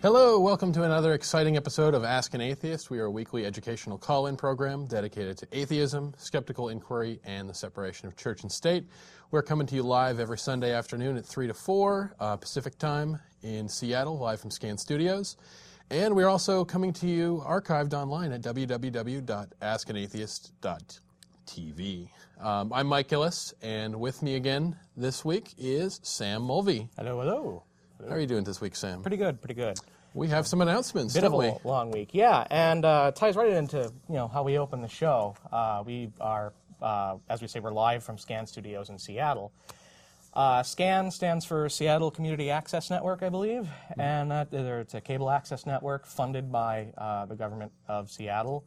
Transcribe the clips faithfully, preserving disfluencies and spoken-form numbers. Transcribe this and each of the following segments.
Hello, welcome to another exciting episode of Ask an Atheist. We are a weekly educational call-in program dedicated to atheism, skeptical inquiry, and the separation of church and state. We're coming to you live every Sunday afternoon at three to four uh, Pacific Time in Seattle, live from Scan Studios. And we're also coming to you archived online at w w w dot ask an atheist dot t v. Um, I'm Mike Gillis, and with me again this week is Sam Mulvey. Hello, hello. How are you doing this week, Sam? Pretty good, pretty good. We have some announcements, Bit don't of we? a long week, yeah, and uh, ties right into you know how we open the show. Uh, we are, uh, as we say, we're live from Scan Studios in Seattle. Uh, SCAN stands for Seattle Community Access Network, I believe, mm-hmm. and uh, it's a cable access network funded by uh, the government of Seattle,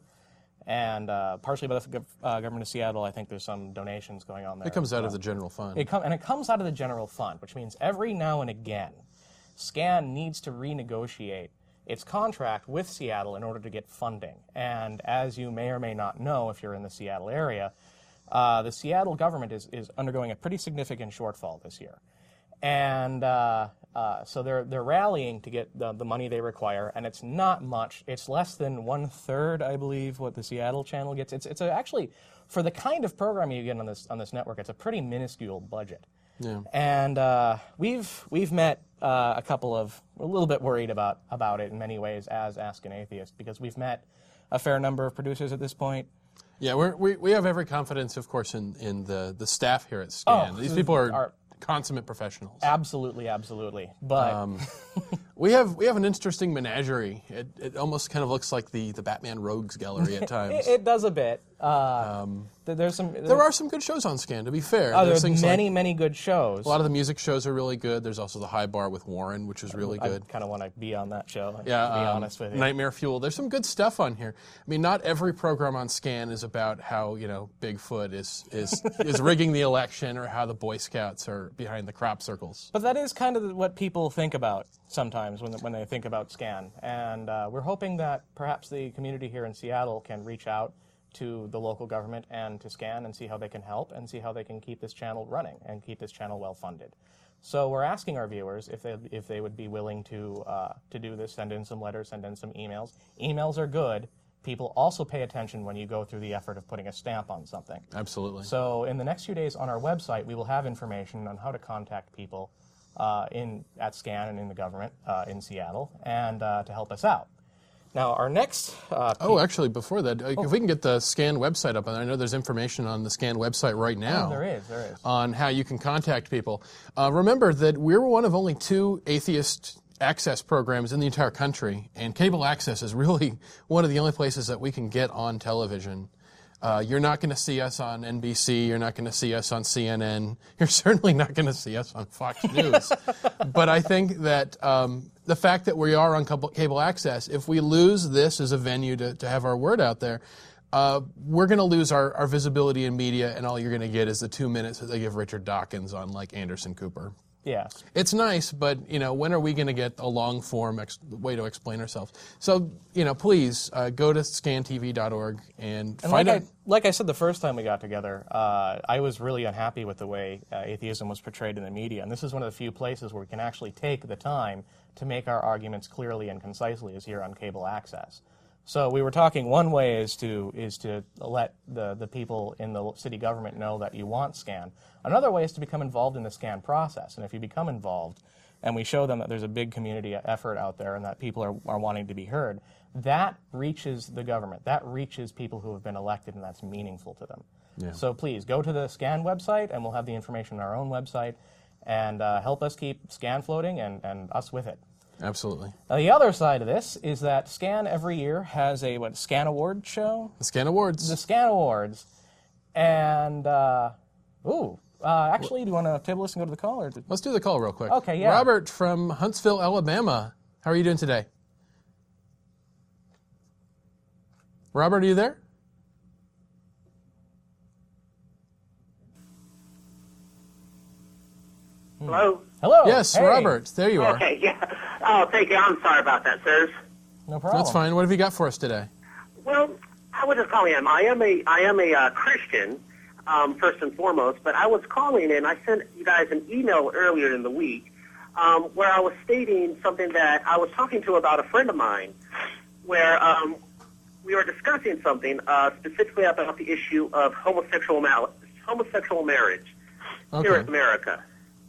and uh, partially by the uh, government of Seattle. I think there's some donations going on there. It comes out well. of the general fund. It com- and it comes out of the general fund, which means every now and again, SCAN needs to renegotiate its contract with Seattle in order to get funding. And as you may or may not know, if you're in the Seattle area, uh, the Seattle government is, is undergoing a pretty significant shortfall this year. And uh, uh, so they're they're rallying to get the, the money they require, and it's not much. It's less than one-third, I believe, what the Seattle channel gets. It's it's a, actually, for the kind of programming you get on this on this network, it's a pretty minuscule budget. Yeah. And uh, we've we've met uh, a couple of we're a little bit worried about about it in many ways as Ask an Atheist, because we've met a fair number of producers at this point. Yeah, we're, we we have every confidence, of course, in, in the, the staff here at SCAN. Oh, These people are, are consummate professionals. Absolutely, absolutely. But um, we have we have an interesting menagerie. It, it almost kind of looks like the, the Batman Rogues Gallery at times. it, it does a bit. Uh, um, there's some. There are some good shows on SCAN, to be fair. Oh, there's, there's many, like, many good shows. A lot of the music shows are really good. There's also the High Bar with Warren, which is really I good. I kind of want to be on that show, yeah, to be um, honest with you. Nightmare Fuel. There's some good stuff on here. I mean, not every program on SCAN is about how, you know, Bigfoot is is, is rigging the election or how the Boy Scouts are behind the crop circles. But that is kind of what people think about sometimes when, when they think about SCAN. And uh, we're hoping that perhaps the community here in Seattle can reach out to the local government and to SCAN and see how they can help and see how they can keep this channel running and keep this channel well funded. So we're asking our viewers if they if they would be willing to uh, to do this. Send in some letters, send in some emails. Emails are good. People also pay attention when you go through the effort of putting a stamp on something. Absolutely. So in the next few days on our website, we will have information on how to contact people uh, in at SCAN and in the government uh, in Seattle and uh, to help us out. Now, our next... Uh, oh, actually, before that, oh. if we can get the SCAN website up, and I know there's information on the SCAN website right now. Oh, there is, there is. On how you can contact people. Uh, remember that we're one of only two atheist access programs in the entire country, and cable access is really one of the only places that we can get on television. Uh, you're not going to see us on N B C. You're not going to see us on C N N. You're certainly not going to see us on Fox News. But I think that um, the fact that we are on cable access, if we lose this as a venue to, to have our word out there, uh, we're going to lose our, our visibility in media, and all you're going to get is the two minutes that they give Richard Dawkins on, like, Anderson Cooper. Yeah. It's nice, but, you know, when are we going to get a long-form ex- way to explain ourselves? So, you know, please uh, go to scan t v dot org and, and find like out. I, like I said the first time we got together, uh, I was really unhappy with the way uh, atheism was portrayed in the media. And this is one of the few places where we can actually take the time to make our arguments clearly and concisely as here on cable access. So we were talking, one way is to is to let the, the people in the city government know that you want SCAN. Another way is to become involved in the SCAN process. And if you become involved and we show them that there's a big community effort out there and that people are, are wanting to be heard, that reaches the government. That reaches people who have been elected, and that's meaningful to them. Yeah. So please, go to the SCAN website, and we'll have the information on our own website, and uh, help us keep SCAN floating and, and us with it. Absolutely. Now, the other side of this is that SCAN every year has a what SCAN Award show. The SCAN Awards. The SCAN Awards, and uh, ooh, uh, actually, do you want to table this and go to the call, or did... Let's do the call real quick. Okay, yeah. Robert from Huntsville, Alabama. How are you doing today? Robert, are you there? Hello? Hello. Yes, hey. Robert. There you are. Okay, yeah. Oh, thank you. I'm sorry about that, sirs. No problem. That's fine. What have you got for us today? Well, I was just calling in. I am a, I am a uh, Christian, um, first and foremost, but I was calling in. I sent you guys an email earlier in the week um, where I was stating something that I was talking to about a friend of mine, where um, we were discussing something uh, specifically about the issue of homosexual mal- homosexual marriage Okay. here in America.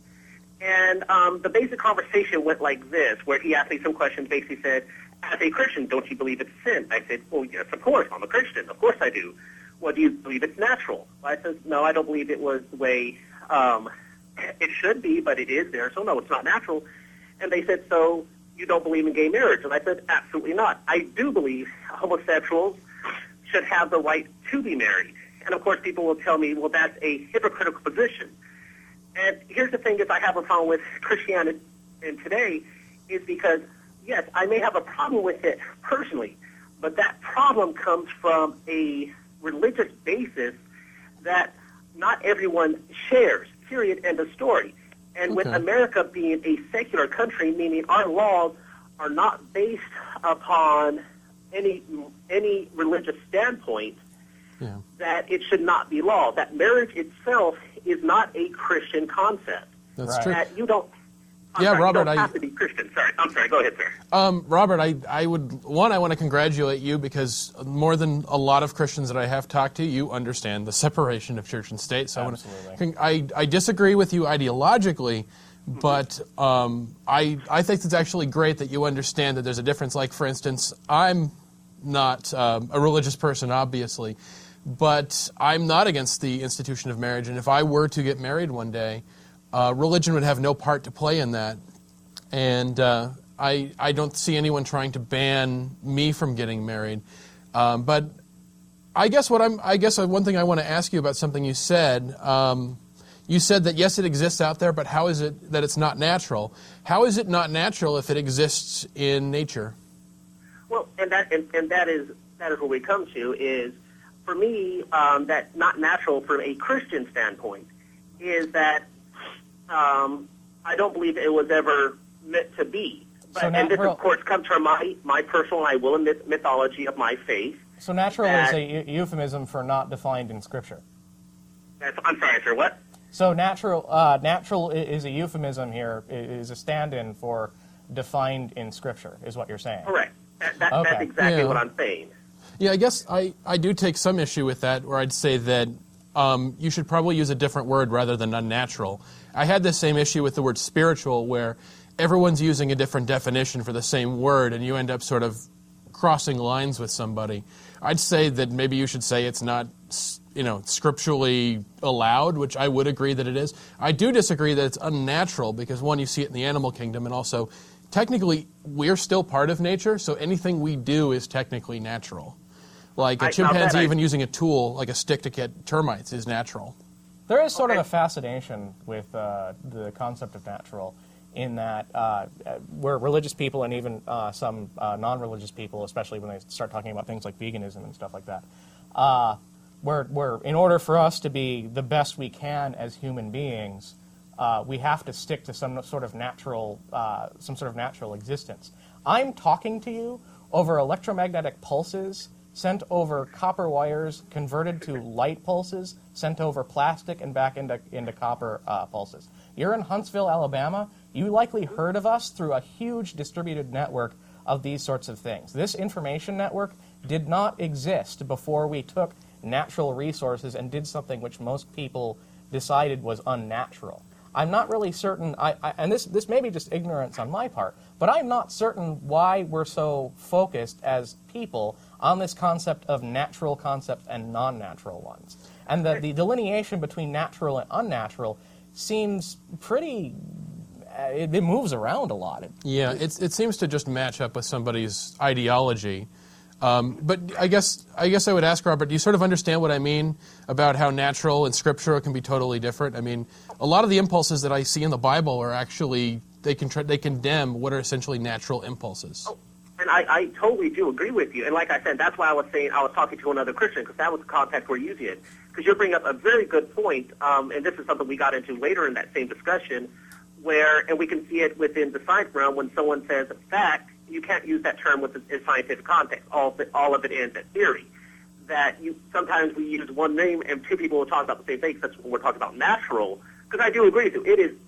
And um, the basic conversation went like this, where he asked me some questions, basically said, as a Christian, don't you believe it's sin? I said, well, yes, of course, I'm a Christian. Of course I do. Well, do you believe it's natural? I said, no, I don't believe it was the way um, it should be, but it is there, so no, it's not natural. And they said, so you don't believe in gay marriage? And I said, absolutely not. I do believe homosexuals should have the right to be married. And, of course, people will tell me, well, that's a hypocritical position. And here's the thing is I have a problem with Christianity in today is because, yes, I may have a problem with it personally, but that problem comes from a religious basis that not everyone shares, period, end of story. And with Okay. America being a secular country, meaning our laws are not based upon any any religious standpoint, Yeah. that it should not be law, that marriage itself is not a Christian concept. That's Right. true. That you don't, I'm Yeah, sorry, Robert, you don't I- have to be Christian. Sorry, I'm sorry, go ahead, sir. Um, Robert, I, I would, one, I want to congratulate you because more than a lot of Christians that I have talked to, you understand the separation of church and state. So Absolutely. I, want to, I, I disagree with you ideologically, but um, I, I think it's actually great that you understand that there's a difference. Like, for instance, I'm not um, a religious person, obviously, but I'm not against the institution of marriage. And if I were to get married one day, uh, religion would have no part to play in that. And uh, I, I don't see anyone trying to ban me from getting married. Um, but I guess what I'm, I guess one thing I want to ask you about something you said. Um, you said that yes, it exists out there, but how is it that it's not natural? How is it not natural if it exists in nature? Well, and that and, and that is that is what we come to is, for me, um, that not natural from a Christian standpoint is that um, I don't believe it was ever meant to be. But, So and this, natural- of course, comes from my, my personal, I will admit, mythology of my faith. So natural That- is a eu- euphemism for not defined in Scripture. That's, I'm sorry, sir, what? So natural, uh, natural i- is a euphemism here, i- is a stand-in for defined in Scripture, is what you're saying. Correct. That, that, Okay. That's exactly Yeah. what I'm saying. Yeah, I guess I, I do take some issue with that, where I'd say that um, you should probably use a different word rather than unnatural. I had the same issue with the word spiritual, where everyone's using a different definition for the same word, and you end up sort of crossing lines with somebody. I'd say that maybe you should say it's not, you know, scripturally allowed, which I would agree that it is. I do disagree that it's unnatural because, one, you see it in the animal kingdom, and also, technically, we're still part of nature, so anything we do is technically natural. Like a I- now chimpanzee that I- even using a tool, like a stick to get termites, is natural. There is sort Okay. of a fascination with uh, the concept of natural in that uh, where religious people and even uh, some uh, non-religious people, especially when they start talking about things like veganism and stuff like that, uh, where, where in order for us to be the best we can as human beings, uh, we have to stick to some sort of natural, uh, some sort of natural existence. I'm talking to you over electromagnetic pulses sent over copper wires, converted to light pulses, sent over plastic and back into, into copper uh, pulses. You're in Huntsville, Alabama. You likely heard of us through a huge distributed network of these sorts of things. This information network did not exist before we took natural resources and did something which most people decided was unnatural. I'm not really certain, I, I, and this, this may be just ignorance on my part, but I'm not certain why we're so focused as people on this concept of natural concepts and non-natural ones. And the, the delineation between natural and unnatural seems pretty, uh, it, it moves around a lot. It, Yeah, it's, it seems to just match up with somebody's ideology. Um, but I guess I guess I would ask, Robert, do you sort of understand what I mean about how natural and scriptural can be totally different? I mean, a lot of the impulses that I see in the Bible are actually, they can they condemn what are essentially natural impulses. Oh, and I, I totally do agree with you. And like I said, that's why I was saying I was talking to another Christian, because that was the context we're using it. Because you're bringing up a very good point, um, and this is something we got into later in that same discussion, where, and we can see it within the science realm, when someone says fact, you can't use that term with in scientific context. All of it, all of it ends at theory. That you sometimes we use one name and two people will talk about the same thing. That's when we're talking about natural. Because I do agree with you. It is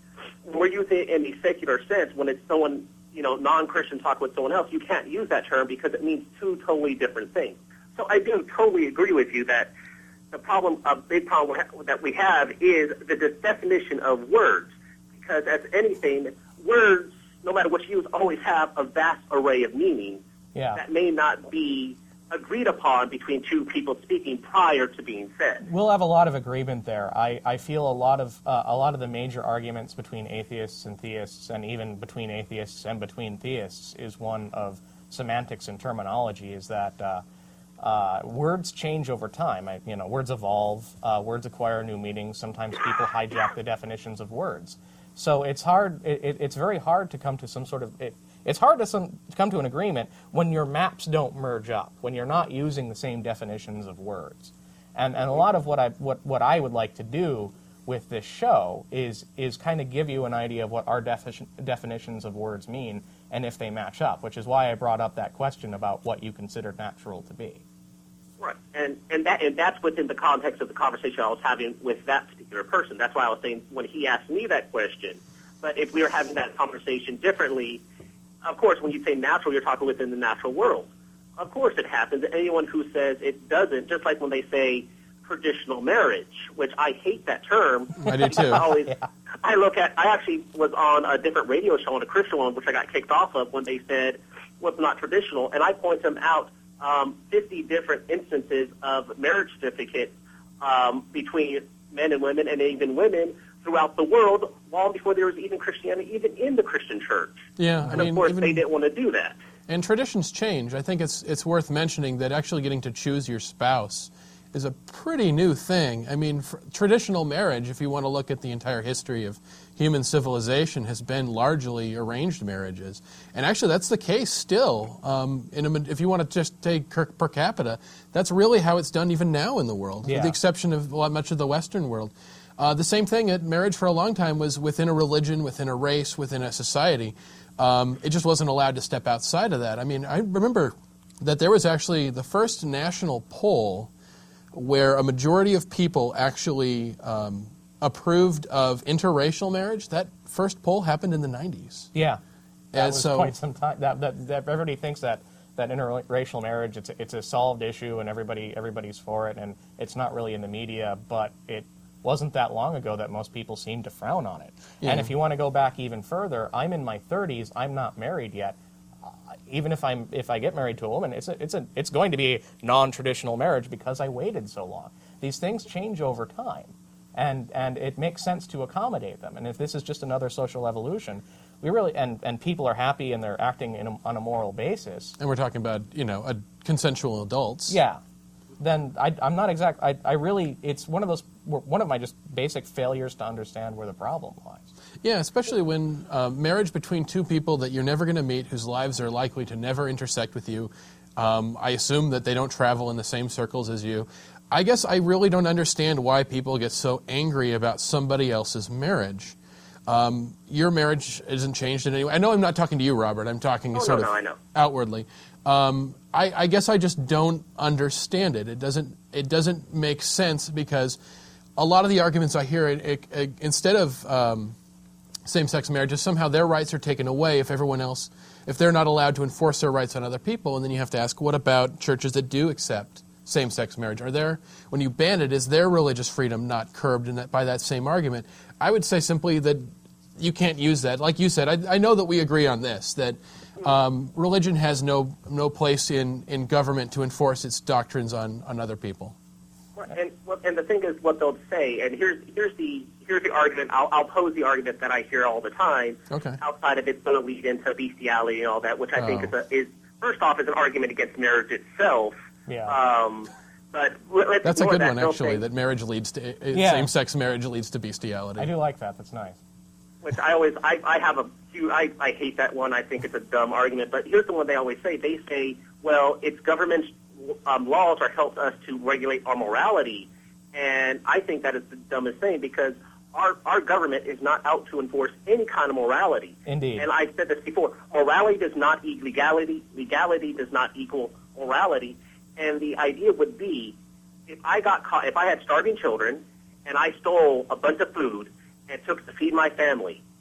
when we're using it in the secular sense, when it's someone, you know, non-Christian talk with someone else, you can't use that term because it means two totally different things. So I do totally agree with you that the problem, a big problem that we have is the definition of words. Because as anything, words, no matter what you use, always have a vast array of meanings yeah. that may not be agreed upon between two people speaking prior to being said. We'll have a lot of agreement there. I, I feel a lot of uh, a lot of the major arguments between atheists and theists, and even between atheists and between theists, is one of semantics and terminology. Is that uh, uh, words change over time. I, you know, words evolve. Uh, words acquire new meanings. Sometimes people hijack the definitions of words. So it's hard. It, it's very hard to come to some sort of. It, It's hard to, some, to come to an agreement when your maps don't merge up, when you're not using the same definitions of words. And and a lot of what I what, what I would like to do with this show is is kind of give you an idea of what our defi- definitions of words mean and if they match up, which is why I brought up that question about what you consider natural to be. Right, and and that and that's within the context of the conversation I was having with that particular person. That's why I was saying when he asked me that question. But if we were having that conversation differently. Of course, when you say natural, you're talking within the natural world. Of course it happens. Anyone who says it doesn't, just like when they say traditional marriage, which I hate that term. I do too. I, always, yeah. I look at, I actually was on a different radio show, on a Christian one, which I got kicked off of when they said what's not traditional, and I point them out um, fifty different instances of marriage certificates um, between men and women, and even women, throughout the world, long before there was even Christianity, even in the Christian church. Yeah, I and mean, of course, even, they didn't want to do that. And traditions change. I think it's it's worth mentioning that actually getting to choose your spouse is a pretty new thing. I mean, for traditional marriage, if you want to look at the entire history of human civilization, has been largely arranged marriages. And actually, that's the case still. Um, in a, if you want to just take per, per capita, that's really how it's done even now in the world, yeah. with the exception of a lot, much of the Western world. Uh, the same thing at marriage for a long time was within a religion, within a race, within a society. Um, it just wasn't allowed to step outside of that. I mean, I remember that there was actually the first national poll where a majority of people actually um, approved of interracial marriage. That first poll happened in the nineties. Yeah, that and was so, quite some time. That, that, that everybody thinks that, that interracial marriage, it's a, it's a solved issue and everybody everybody's for it, and it's not really in the media, but it wasn't that long ago that most people seemed to frown on it. Yeah. And if you want to go back even further, I'm in my thirties. I'm not married yet. Uh, even if I'm if I get married to a woman, it's a, it's a it's going to be a non-traditional marriage because I waited so long. These things change over time, and and it makes sense to accommodate them. And if this is just another social evolution, we really and, and people are happy and they're acting in a, on a moral basis. And we're talking about you know a consensual adults. Yeah. Then I, I'm not exact. I, I really, it's one of those, one of my just basic failures to understand where the problem lies. Yeah, especially when uh, marriage between two people that you're never going to meet, whose lives are likely to never intersect with you. Um, I assume that they don't travel in the same circles as you. I guess I really don't understand why people get so angry about somebody else's marriage. Um, your marriage isn't changed in any way. I know I'm not talking to you, Robert. I'm talking oh, sort no, of no, I know. outwardly. Um, I, I guess I just don't understand it. It doesn't. It doesn't make sense because a lot of the arguments I hear, it, it, it, instead of um, same-sex marriages, somehow their rights are taken away if everyone else, if they're not allowed to enforce their rights on other people. And then you have to ask, what about churches that do accept same-sex marriage? Are there, when you ban it, is their religious freedom not curbed in that, by that same argument? I would say simply that you can't use that. Like you said, I, I know that we agree on this, that um, religion has no no place in, in government to enforce its doctrines on, on other people. And and the thing is, what they'll say, and here's here's the here's the argument. I'll, I'll pose the argument that I hear all the time. Okay. Outside of it's going to lead into bestiality and all that, which I oh. think is a, is first off is an argument against marriage itself. Yeah. Um, but let's That's a good that. one, They'll actually. say, That marriage leads to Yeah. same-sex marriage leads to bestiality. I do like that. That's nice. Which I always I, I have a few I, I hate that one. I think it's a dumb argument. But here's the one they always say. They say, well, it's government's um, laws are help us to regulate our morality. And I think that is the dumbest thing because our, our government is not out to enforce any kind of morality. Indeed. And I've said this before. Morality does not equal legality. Legality does not equal morality. And the idea would be if I got caught, if I had starving children and I stole a bunch of food and took to feed my family,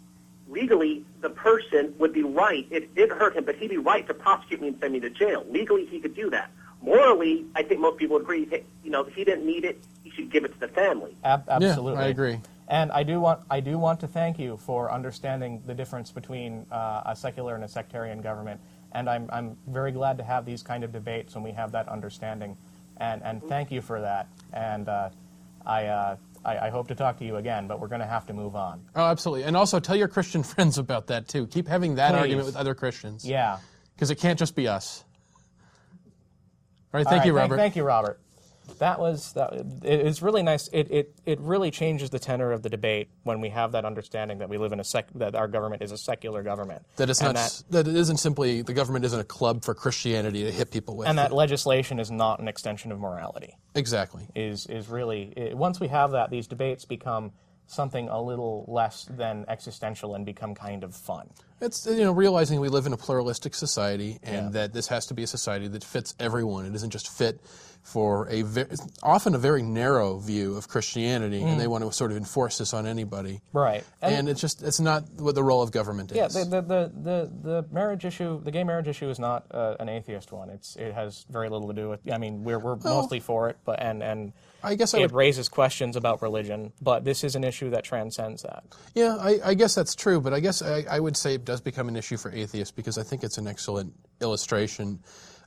legally, the person would be right. It did hurt him, but he'd be right to prosecute me and send me to jail. Legally, he could do that. Morally, I think most people would agree, hey, you know, he didn't need it. He should give it to the family. Ab- absolutely. Yeah, I agree. And I do want I do want to thank you for understanding the difference between uh, a secular and a sectarian government. And I'm I'm very glad to have these kind of debates when we have that understanding. And and thank you for that. And uh, I, uh, I I hope to talk to you again, but we're going to have to move on. Oh, absolutely. And also tell your Christian friends about that too. Keep having that Please. argument with other Christians. Yeah. Because it can't just be us. All right, All thank right, you, thank- Robert. Thank you, Robert. That was that. It, it's really nice. It, it it really changes the tenor of the debate when we have that understanding that we live in a sec that our government is a secular government. That it's and not. that, That it isn't simply the government isn't a club for Christianity to hit people with. and that legislation is not an extension of morality. Exactly. Is is really it, once we have that, these debates become something a little less than existential and become kind of fun. It's, you know, realizing we live in a pluralistic society and Yeah. that this has to be a society that fits everyone. It isn't just fit for a ve- often a very narrow view of Christianity, and they want to sort of enforce this on anybody. Right. And, it's just it's not what the role of government is. Yeah, the, the, the, the, the marriage issue, the gay marriage issue is not uh, an atheist one. It's It has very little to do with, I mean, we're, we're mostly for it, but and, and I guess I it would, raises questions about religion, but this is an issue that transcends that. yeah, I, I guess that's true, but I guess I, I would say it does become an issue for atheists because I think it's an excellent illustration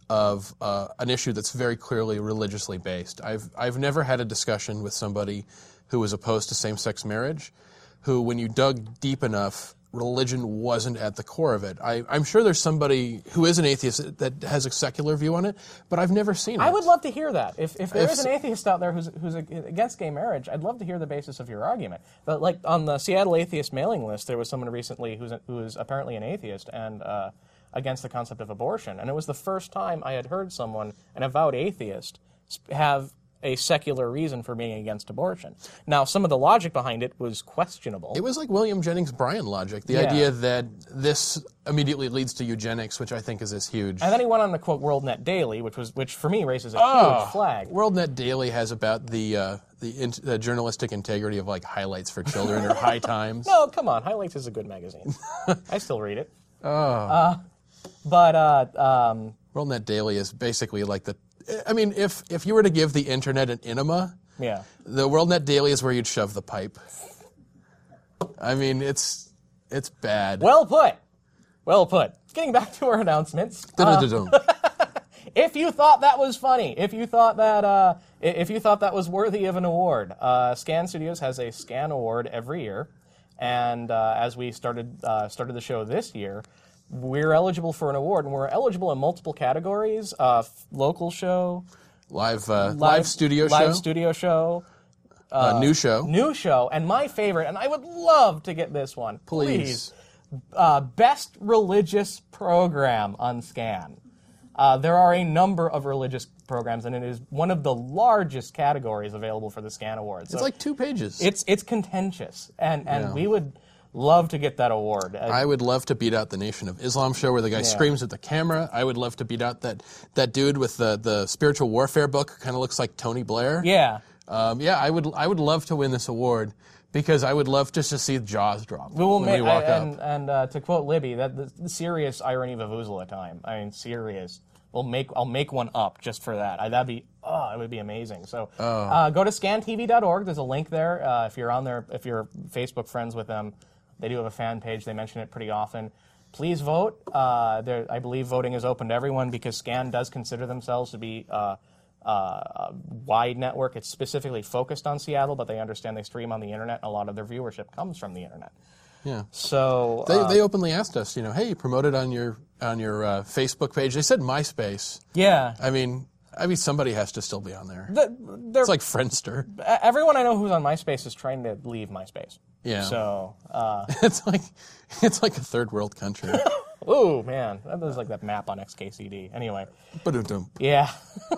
of uh, an issue that's very clearly religiously based. I've I've never had a discussion with somebody who was opposed to same-sex marriage, who, when you dug deep enough, religion wasn't at the core of it. I, I'm sure there's somebody who is an atheist that has a secular view on it, but I've never seen it. I would love to hear that. If, if there If is an s- atheist out there who's, who's against gay marriage, I'd love to hear the basis of your argument. But like on the Seattle Atheist mailing list, there was someone recently who's, who is apparently an atheist and uh, against the concept of abortion. And it was the first time I had heard someone, an avowed atheist, sp- have a secular reason for being against abortion. Now, some of the logic behind it was questionable. It was like William Jennings Bryan logic, the Yeah. idea that this immediately leads to eugenics, which I think is this huge. And then he went on to quote WorldNet Daily, which was which for me raises a Oh, huge flag. WorldNet Daily has about the uh, the, in, the journalistic integrity of like highlights for children or high times. No, come on. Highlights is a good magazine. I still read it. Oh. Uh, but uh, um, WorldNet Daily is basically like the. I mean, if if you were to give the internet an enema, yeah. the WorldNet Daily is where you'd shove the pipe. I mean, it's it's bad. Well put. Well put. Getting back to our announcements. Uh, Dun-dun-dun-dun. if you thought that was funny, if you thought that uh, i- if you thought that was worthy of an award, uh, Scan Studios has a Scan Award every year, and uh, as we started uh, started the show this year, we're eligible for an award, and we're eligible in multiple categories: uh, f- local show, live uh, live, studio live show, studio show, uh, new show. new show, and my favorite, and I would love to get this one, Please. Uh, best religious program on Scan. Uh, there are a number of religious programs, and it is one of the largest categories available for the Scan Awards. It's So like two pages. it's it's contentious, and and Yeah. we would love to get that award. Uh, I would love to beat out the Nation of Islam show where the guy screams at the camera. I would love to beat out that, that dude with the, the spiritual warfare book who kind of looks like Tony Blair. yeah. Um, yeah, I would I would love to win this award because I would love just to see jaws drop We will when make, we walk and, up. and uh, to quote Libby, that the, the serious irony of Vuvuzela time. I mean, serious. We'll make I'll make one up just for that. I, that'd be oh, it would be amazing. So uh, go to scan T V dot org. There's a link there. Uh, if you're on there, if you're Facebook friends with them, they do have a fan page. They mention it pretty often. Please vote. Uh, there, I believe voting is open to everyone because Scan does consider themselves to be uh, uh, a wide network. It's specifically focused on Seattle, but they understand they stream on the internet. And a lot of their viewership comes from the internet. Yeah. So They, uh, they openly asked us, you know, hey, promote it on your on your uh, Facebook page. They said MySpace. yeah, I mean, I mean somebody has to still be on there. the, they're, It's like Friendster. everyone I know who's on MySpace is trying to leave MySpace. Yeah. So, uh, It's like it's like a third world country. ooh man, that was like that map on X K C D. Anyway, Ba-dum-dum. yeah.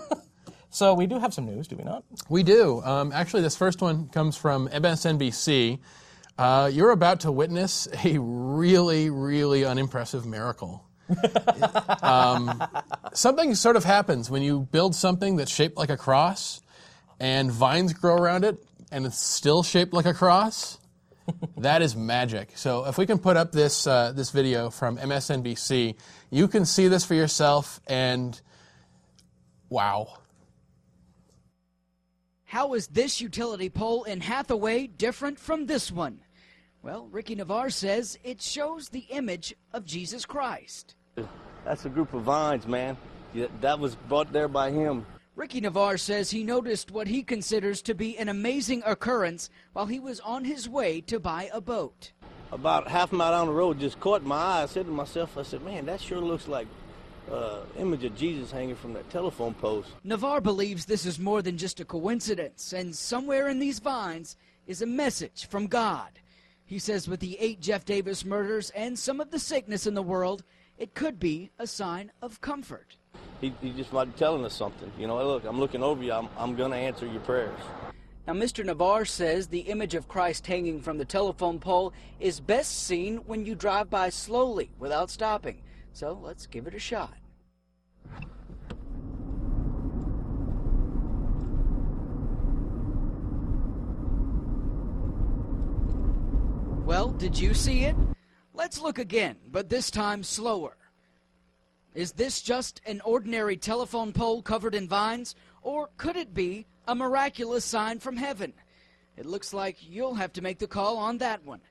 So we do have some news, do we not? We do. Um, actually, this first one comes from M S N B C. Uh, you're about to witness a really, really unimpressive miracle. um, something sort of happens when you build something that's shaped like a cross, and vines grow around it, and it's still shaped like a cross. That is magic. So if we can put up this uh, this video from M S N B C, you can see this for yourself, and wow. How is this utility pole in Hathaway different from this one? Well, Ricky Navarre says it shows the image of Jesus Christ. That's a group of vines, man. Yeah, that was brought there by him. Ricky Navarre says he noticed what he considers to be an amazing occurrence while he was on his way to buy a boat. About half a mile down the road, just caught my eye. I said to myself, I said, man, that sure looks like uh, image of Jesus hanging from that telephone post. Navarre believes this is more than just a coincidence, and somewhere in these vines is a message from God. He says with the eight Jeff Davis murders and some of the sickness in the world, it could be a sign of comfort. He, he just might be telling us something. You know, look, I'm looking over you. I'm, I'm going to answer your prayers. Now, Mister Navarre says the image of Christ hanging from the telephone pole is best seen when you drive by slowly without stopping. So let's give it a shot. Well, did you see it? Let's look again, but this time slower. Is this just an ordinary telephone pole covered in vines, or could it be a miraculous sign from heaven? It looks like you'll have to make the call on that one.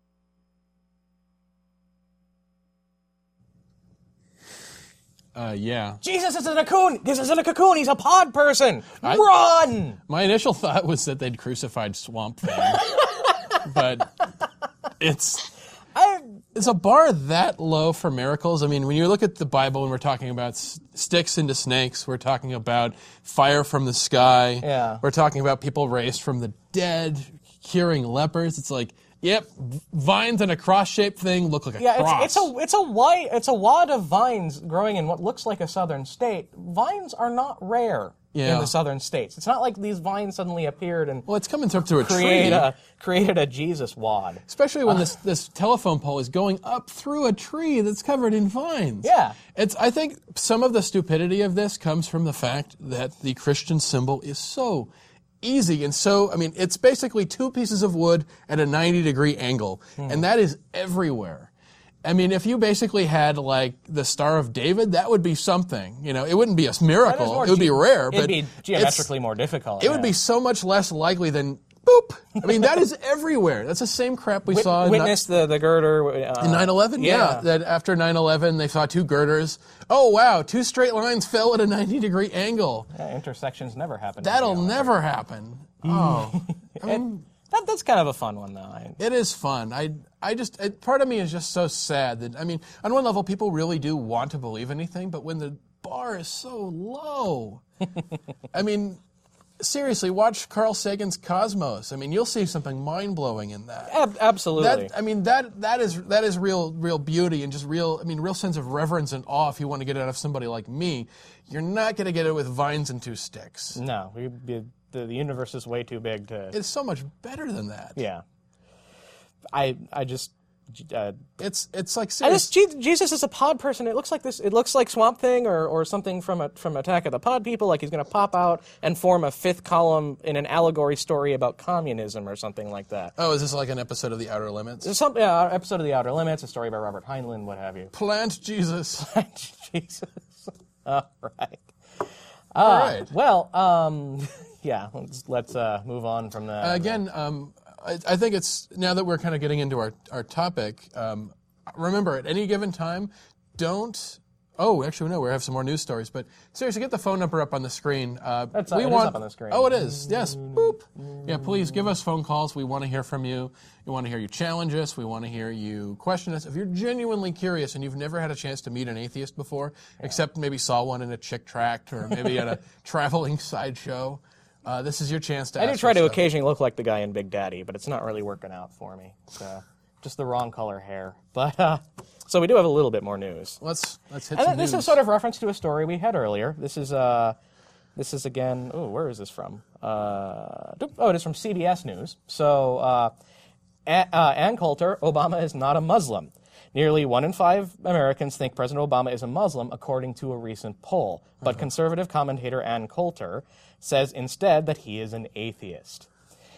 Uh, yeah. Jesus is in a cocoon. This isn't a cocoon. He's a pod person. I- Run! My initial thought was that they'd crucified Swamp Thing, but it's I, it's a bar that low for miracles. I mean, when you look at the Bible and we're talking about s- sticks into snakes, we're talking about fire from the sky. Yeah. We're talking about people raised from the dead, curing lepers. It's like, yep, v- vines and a cross-shaped thing look like a yeah, cross. it's, it's a it's a wide it's a wad of vines growing in what looks like a southern state. Vines are not rare Yeah. in the southern states. It's not like these vines suddenly appeared and Well, it's coming through to a create tree. a created a Jesus wad. Especially when this, this telephone pole is going up through a tree that's covered in vines. Yeah. It's, I think some of the stupidity of this comes from the fact that the Christian symbol is so easy and so, I mean, it's basically two pieces of wood at a ninety degree angle, Hmm. and that is everywhere. I mean, if you basically had like the Star of David, that would be something. You know, it wouldn't be a That is miracle. more It would be ge- rare, It'd but be it's- geometrically more difficult. it would be so much less likely than boop. I mean, that is everywhere. That's the same crap we saw in Witness the the girder uh, in nine eleven. Yeah. yeah. That after nine eleven, they saw two girders. Oh, wow, two straight lines fell at a ninety degree angle. Yeah, intersections never happen. in That'll geometry. never happen. Oh. I mean, That that's kind of a fun one though. I, it is fun. I, I just, it, part of me is just so sad that, I mean, on one level, people really do want to believe anything, but when the bar is so low, I mean, seriously, watch Carl Sagan's Cosmos. I mean, you'll see something mind-blowing in that. ab- absolutely. That, I mean, that that is that is real real beauty and just real, I mean, real sense of reverence and awe if you want to get it out of somebody like me. You're not going to get it with vines and two sticks. no, we, we, the the universe is way too big to. It's so much better than that. Yeah. I I just. Uh, It's it's like I serious. just Je- Jesus is a pod person. It looks like this. It looks like Swamp Thing or, or something from a, from Attack of the Pod People. Like he's going to pop out and form a fifth column in an allegory story about communism or something like that. Oh, is this like an episode of The Outer Limits? There's some uh, episode of The Outer Limits, a story by Robert Heinlein, what have you. Plant Jesus. Jesus. All right. All right. Well, um, yeah. Let's let's uh, move on from that. Uh, again, um, I, I think it's now that we're kind of getting into our our topic. Um, remember, at any given time, don't. Oh, actually, no. We have some more news stories, but seriously, get the phone number up on the screen. Uh, That's- we it is want, up on the screen. Oh, it is. Yes. Boop. Yeah. Please give us phone calls. We want to hear from you. We want to hear you challenge us. We want to hear you question us. If you're genuinely curious and you've never had a chance to meet an atheist before, except maybe saw one in a chick tract or maybe at a traveling sideshow. Uh, this is your chance to I do ask try us to stuff. occasionally look like the guy in Big Daddy, but it's not really working out for me. It's uh, just the wrong color hair. But uh, so we do have a little bit more news. Let's let's hit And some this news. is sort of reference to a story we had earlier. This is uh, this is again. Oh, where is this from? Uh, doop, oh, it is from C B S News. So, uh, A- uh, Ann Coulter, Obama is not a Muslim. Nearly one in five Americans think President Obama is a Muslim, according to a recent poll. But conservative commentator Ann Coulter says instead that he is an atheist.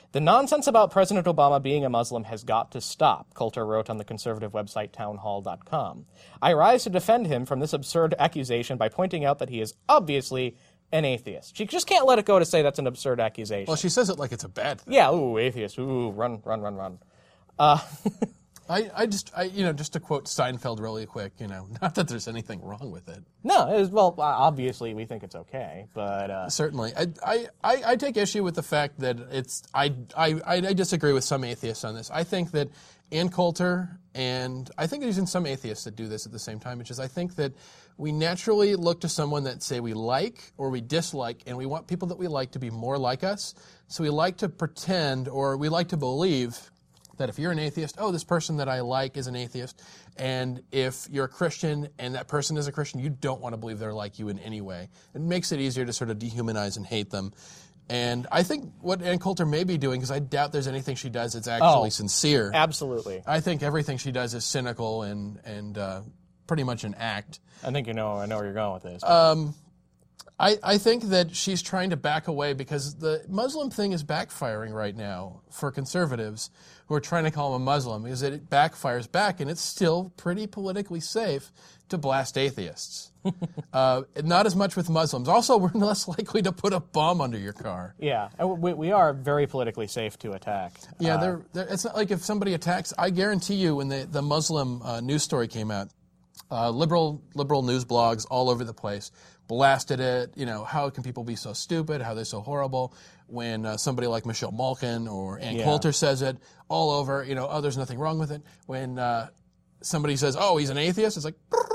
The nonsense about President Obama being a Muslim has got to stop, Coulter wrote on the conservative website townhall dot com. I rise to defend him from this absurd accusation by pointing out that he is obviously an atheist. She just can't let it go to say that's an absurd accusation. Well, she says it like it's a bad thing. Yeah, ooh, atheist, ooh, run, run, run, run. Uh, I, I just, I, you know, just to quote Seinfeld really quick, you know, not that there's anything wrong with it. No, it is, well, obviously we think it's okay, but... Uh, Certainly. I, I, I, I take issue with the fact that it's, I, I, I disagree with some atheists on this. I think that Ann Coulter, and I think there's even some atheists that do this at the same time, which is I think that we naturally look to someone that say we like or we dislike, and we want people that we like to be more like us. So we like to pretend, or we like to believe that if you're an atheist, oh, this person that I like is an atheist. And if you're a Christian and that person is a Christian, you don't want to believe they're like you in any way. It makes it easier to sort of dehumanize and hate them. And I think what Ann Coulter may be doing, because I doubt there's anything she does that's actually Oh, sincere. absolutely. I think everything she does is cynical and, and uh, pretty much an act. I think you know, I know where you're going with this. Um, I, I think that she's trying to back away because the Muslim thing is backfiring right now for conservatives who are trying to call him a Muslim, because it backfires back, and it's still pretty politically safe to blast atheists. uh, not as much with Muslims. Also, we're less likely to put a bomb under your car. Yeah, and we, we are very politically safe to attack. Yeah, Uh, they're, they're, it's not like if somebody attacks, I guarantee you when the, the Muslim uh, news story came out, uh, liberal liberal news blogs all over the place blasted it. You know, how can people be so stupid? How they're so horrible? When uh, somebody like Michelle Malkin or Ann Yeah. Coulter says it, all over. You know, oh, there's nothing wrong with it. When uh, somebody says, oh, he's an atheist, it's like,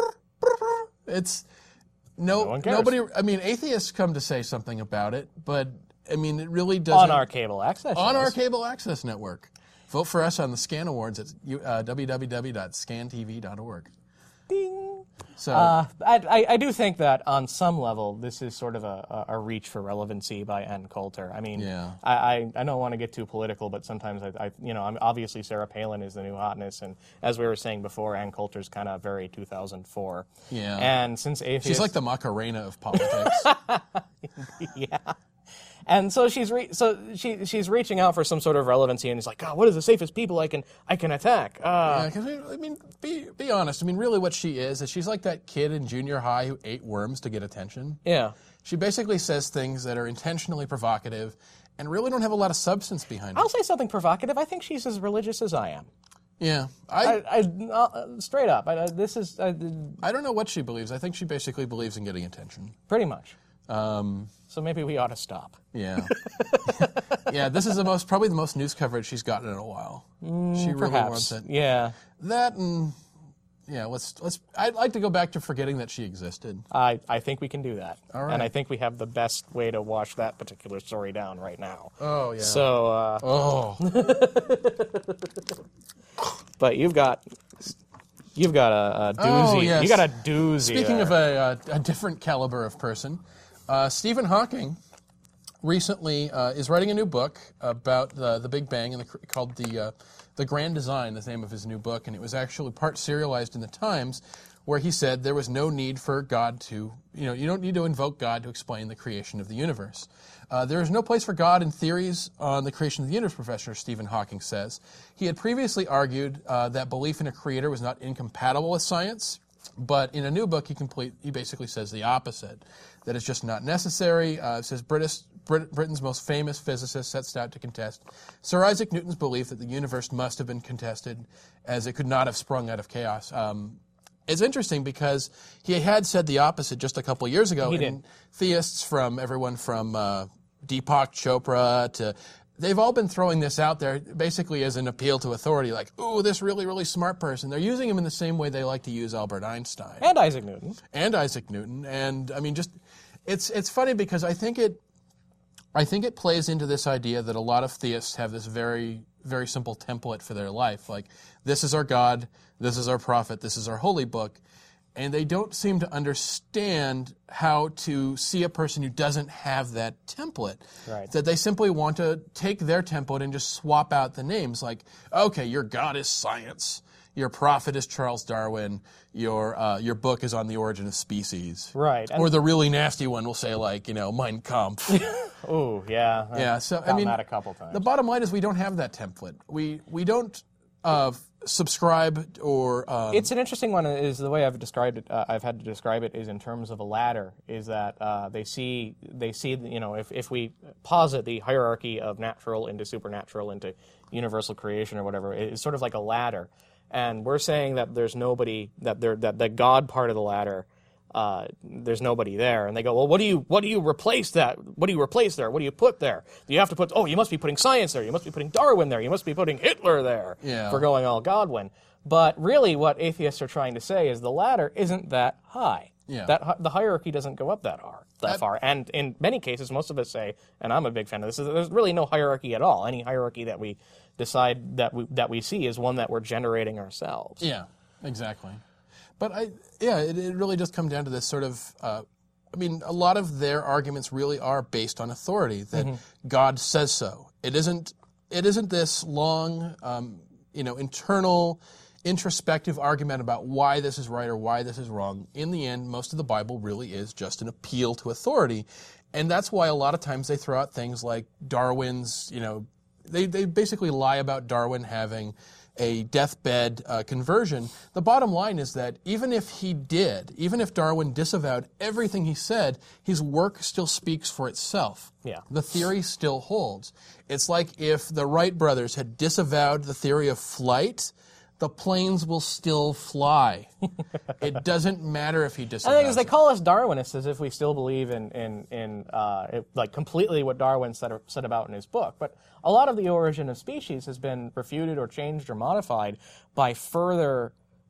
it's no, No one cares. nobody. I mean, atheists come to say something about it, but I mean, it really doesn't. on our cable access on our shows. cable access network. Vote for us on the Scan Awards at uh, w w w dot scan t v dot org. Ding. So Uh, I, I, I do think that on some level this is sort of a, a reach for relevancy by Ann Coulter. I mean, Yeah. I, I, I don't want to get too political, but sometimes I, I you know, I'm, obviously Sarah Palin is the new hotness, and as we were saying before, Ann Coulter's kind of very two thousand four. Yeah. And since atheists, she's like the Macarena of politics. yeah. And so she's re- so she she's reaching out for some sort of relevancy, and it's like, God, what is the safest people I can I can attack? Uh, Yeah, 'cause we- I mean, be be honest. I mean, really, what she is is she's like that kid in junior high who ate worms to get attention. yeah. She basically says things that are intentionally provocative and really don't have a lot of substance behind I'll it. say something provocative. I think she's as religious as I am. Yeah, I, I I uh, straight up. I, uh, this is uh, I don't know what she believes. I think she basically believes in getting attention. pretty much. Um, So maybe we ought to stop. yeah, yeah. This is the most probably the most news coverage she's gotten in a while. she really wants Perhaps. it. Yeah. That and yeah, let's let's. I'd like to go back to forgetting that she existed. I, I think we can do that. All right. And I think we have the best way to wash that particular story down right now. Oh yeah. So, uh, oh, but you've got you've got a, a doozy. Oh, yes. You got a doozy. speaking there. of a, a, a different caliber of person, uh, Stephen Hawking recently uh, is writing a new book about the the Big Bang and the, called the uh, the Grand Design. Is the name of his new book, and it was actually part serialized in the Times, where he said there was no need for God to, you know, you don't need to invoke God to explain the creation of the universe. Uh, there is no place for God in theories on the creation of the universe, Professor Stephen Hawking says. He had previously argued uh, that belief in a creator was not incompatible with science, but in a new book he complete, he basically says the opposite, that it's just not necessary. Uh, it says British, Brit, Britain's most famous physicist sets out to contest Sir Isaac Newton's belief that the universe must have been contested, as it could not have sprung out of chaos. Um, It's interesting because he had said the opposite just a couple of years ago. He and did. Theists from everyone from uh, Deepak Chopra to, they've all been throwing this out there basically as an appeal to authority, like, ooh, this really, really smart person. They're using him in the same way they like to use Albert Einstein and Isaac Newton. and Isaac Newton. And I mean, just it's it's funny because I think it I think it plays into this idea that a lot of theists have this very very simple template for their life, like this is our God, this is our prophet, this is our holy book, and they don't seem to understand how to see a person who doesn't have that template. Right. That they simply want to take their template and just swap out the names, like, okay, your God is science. Your prophet is Charles Darwin. Your uh, your book is on the origin of species. Right. And- Or the really nasty one will say, like, you know, Mein Kampf. Ooh, yeah. I've Yeah, so I gotten mean, that a couple times. the bottom line is we don't have that template. We we don't uh, subscribe or. Um, It's an interesting one. Is the way I've described it. Uh, I've had to describe it is in terms of a ladder. Is that uh, they see they see you know if if we posit the hierarchy of natural into supernatural into universal creation or whatever, it's sort of like a ladder, and we're saying that there's nobody that there that the God part of the ladder. Uh, there's nobody there, and they go, well, what do you what do you replace that? What do you replace there? What do you put there? You have to put. Oh, you must be putting science there. You must be putting Darwin there. You must be putting Hitler there Yeah. for going all Godwin. But really, what atheists are trying to say is the ladder isn't that high. Yeah. That hi- the hierarchy doesn't go up that far. That, That- far. And in many cases, most of us say, and I'm a big fan of this, is that there's really no hierarchy at all. Any hierarchy that we decide that we that we see is one that we're generating ourselves. Yeah, exactly. But I, yeah, it, it really does come down to this sort of. Uh, I mean, a lot of their arguments really are based on authority that God says so. It isn't. It isn't this long, um, you know, internal, introspective argument about why this is right or why this is wrong. In the end, most of the Bible really is just an appeal to authority, and that's why a lot of times they throw out things like Darwin's. You know, they they basically lie about Darwin having a deathbed uh, conversion. The bottom line is that even if he did, even if Darwin disavowed everything he said, his work still speaks for itself. Yeah. The theory still holds. It's like if the Wright brothers had disavowed the theory of flight, the planes will still fly. It doesn't matter if he I disavows think is they it. call us Darwinists as if we still believe in in in uh, it, like completely what Darwin said said about in his book. But a lot of the origin of species has been refuted or changed or modified by further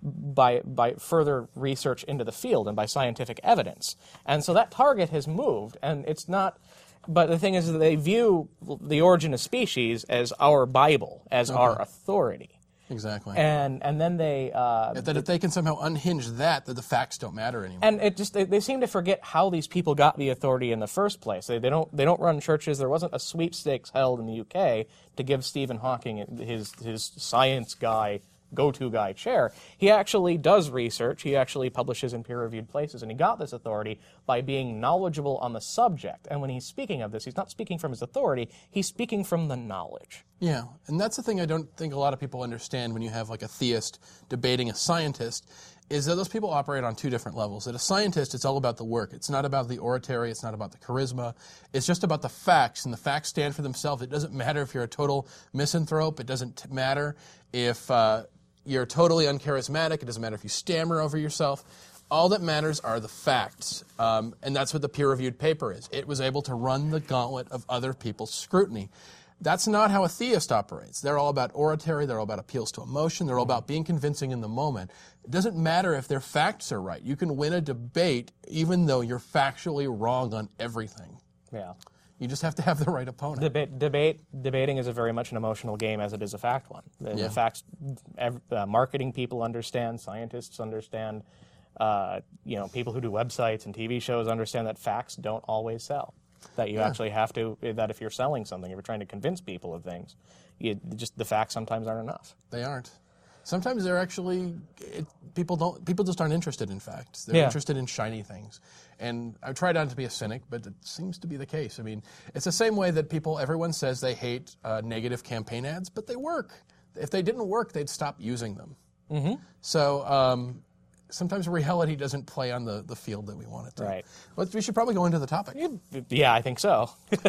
by by further research into the field and by scientific evidence. And so that target has moved, and it's not. But the thing is that they view the origin of species as our Bible, as our authority. Exactly. And and then they uh, that if they can somehow unhinge that, that the facts don't matter anymore. and it just they, they seem to forget how these people got the authority in the first place. They, they don't they don't run churches. There wasn't a sweepstakes held in the U K to give Stephen Hawking his his science guy go-to guy chair. He actually does research. He actually publishes in peer-reviewed places, and he got this authority by being knowledgeable on the subject. And when he's speaking of this, he's not speaking from his authority. He's speaking from the knowledge. Yeah, and that's the thing I don't think a lot of people understand when you have like a theist debating a scientist, is that those people operate on two different levels. That a scientist, it's all about the work. It's not about the oratory. It's not about the charisma. It's just about the facts, and the facts stand for themselves. It doesn't matter if you're a total misanthrope. It doesn't matter if uh, you're totally uncharismatic. It doesn't matter if you stammer over yourself. All that matters are the facts, um, and that's what the peer-reviewed paper is. It was able to run the gauntlet of other people's scrutiny. That's not how a theist operates. They're all about oratory. They're all about appeals to emotion. They're all about being convincing in the moment. It doesn't matter if their facts are right. You can win a debate even though you're factually wrong on everything. Yeah. You just have to have the right opponent. Debate, debate, debating is a very much an emotional game as it is a fact one. The, Yeah. the facts, ev- uh, marketing people understand, scientists understand, uh, you know, people who do websites and T V shows understand that facts don't always sell. That you actually have to, that if you're selling something, if you're trying to convince people of things, you, just the facts sometimes aren't enough. They aren't. Sometimes they're actually it, people don't people just aren't interested in facts. They're Yeah. interested in shiny things. And I try not to be a cynic, but it seems to be the case. I mean, it's the same way that people everyone says they hate uh, negative campaign ads, but they work. If they didn't work, they'd stop using them. Mm-hmm. So um, sometimes reality doesn't play on the, the field that we want it to. Right. But we should probably go into the topic. Yeah, I think so.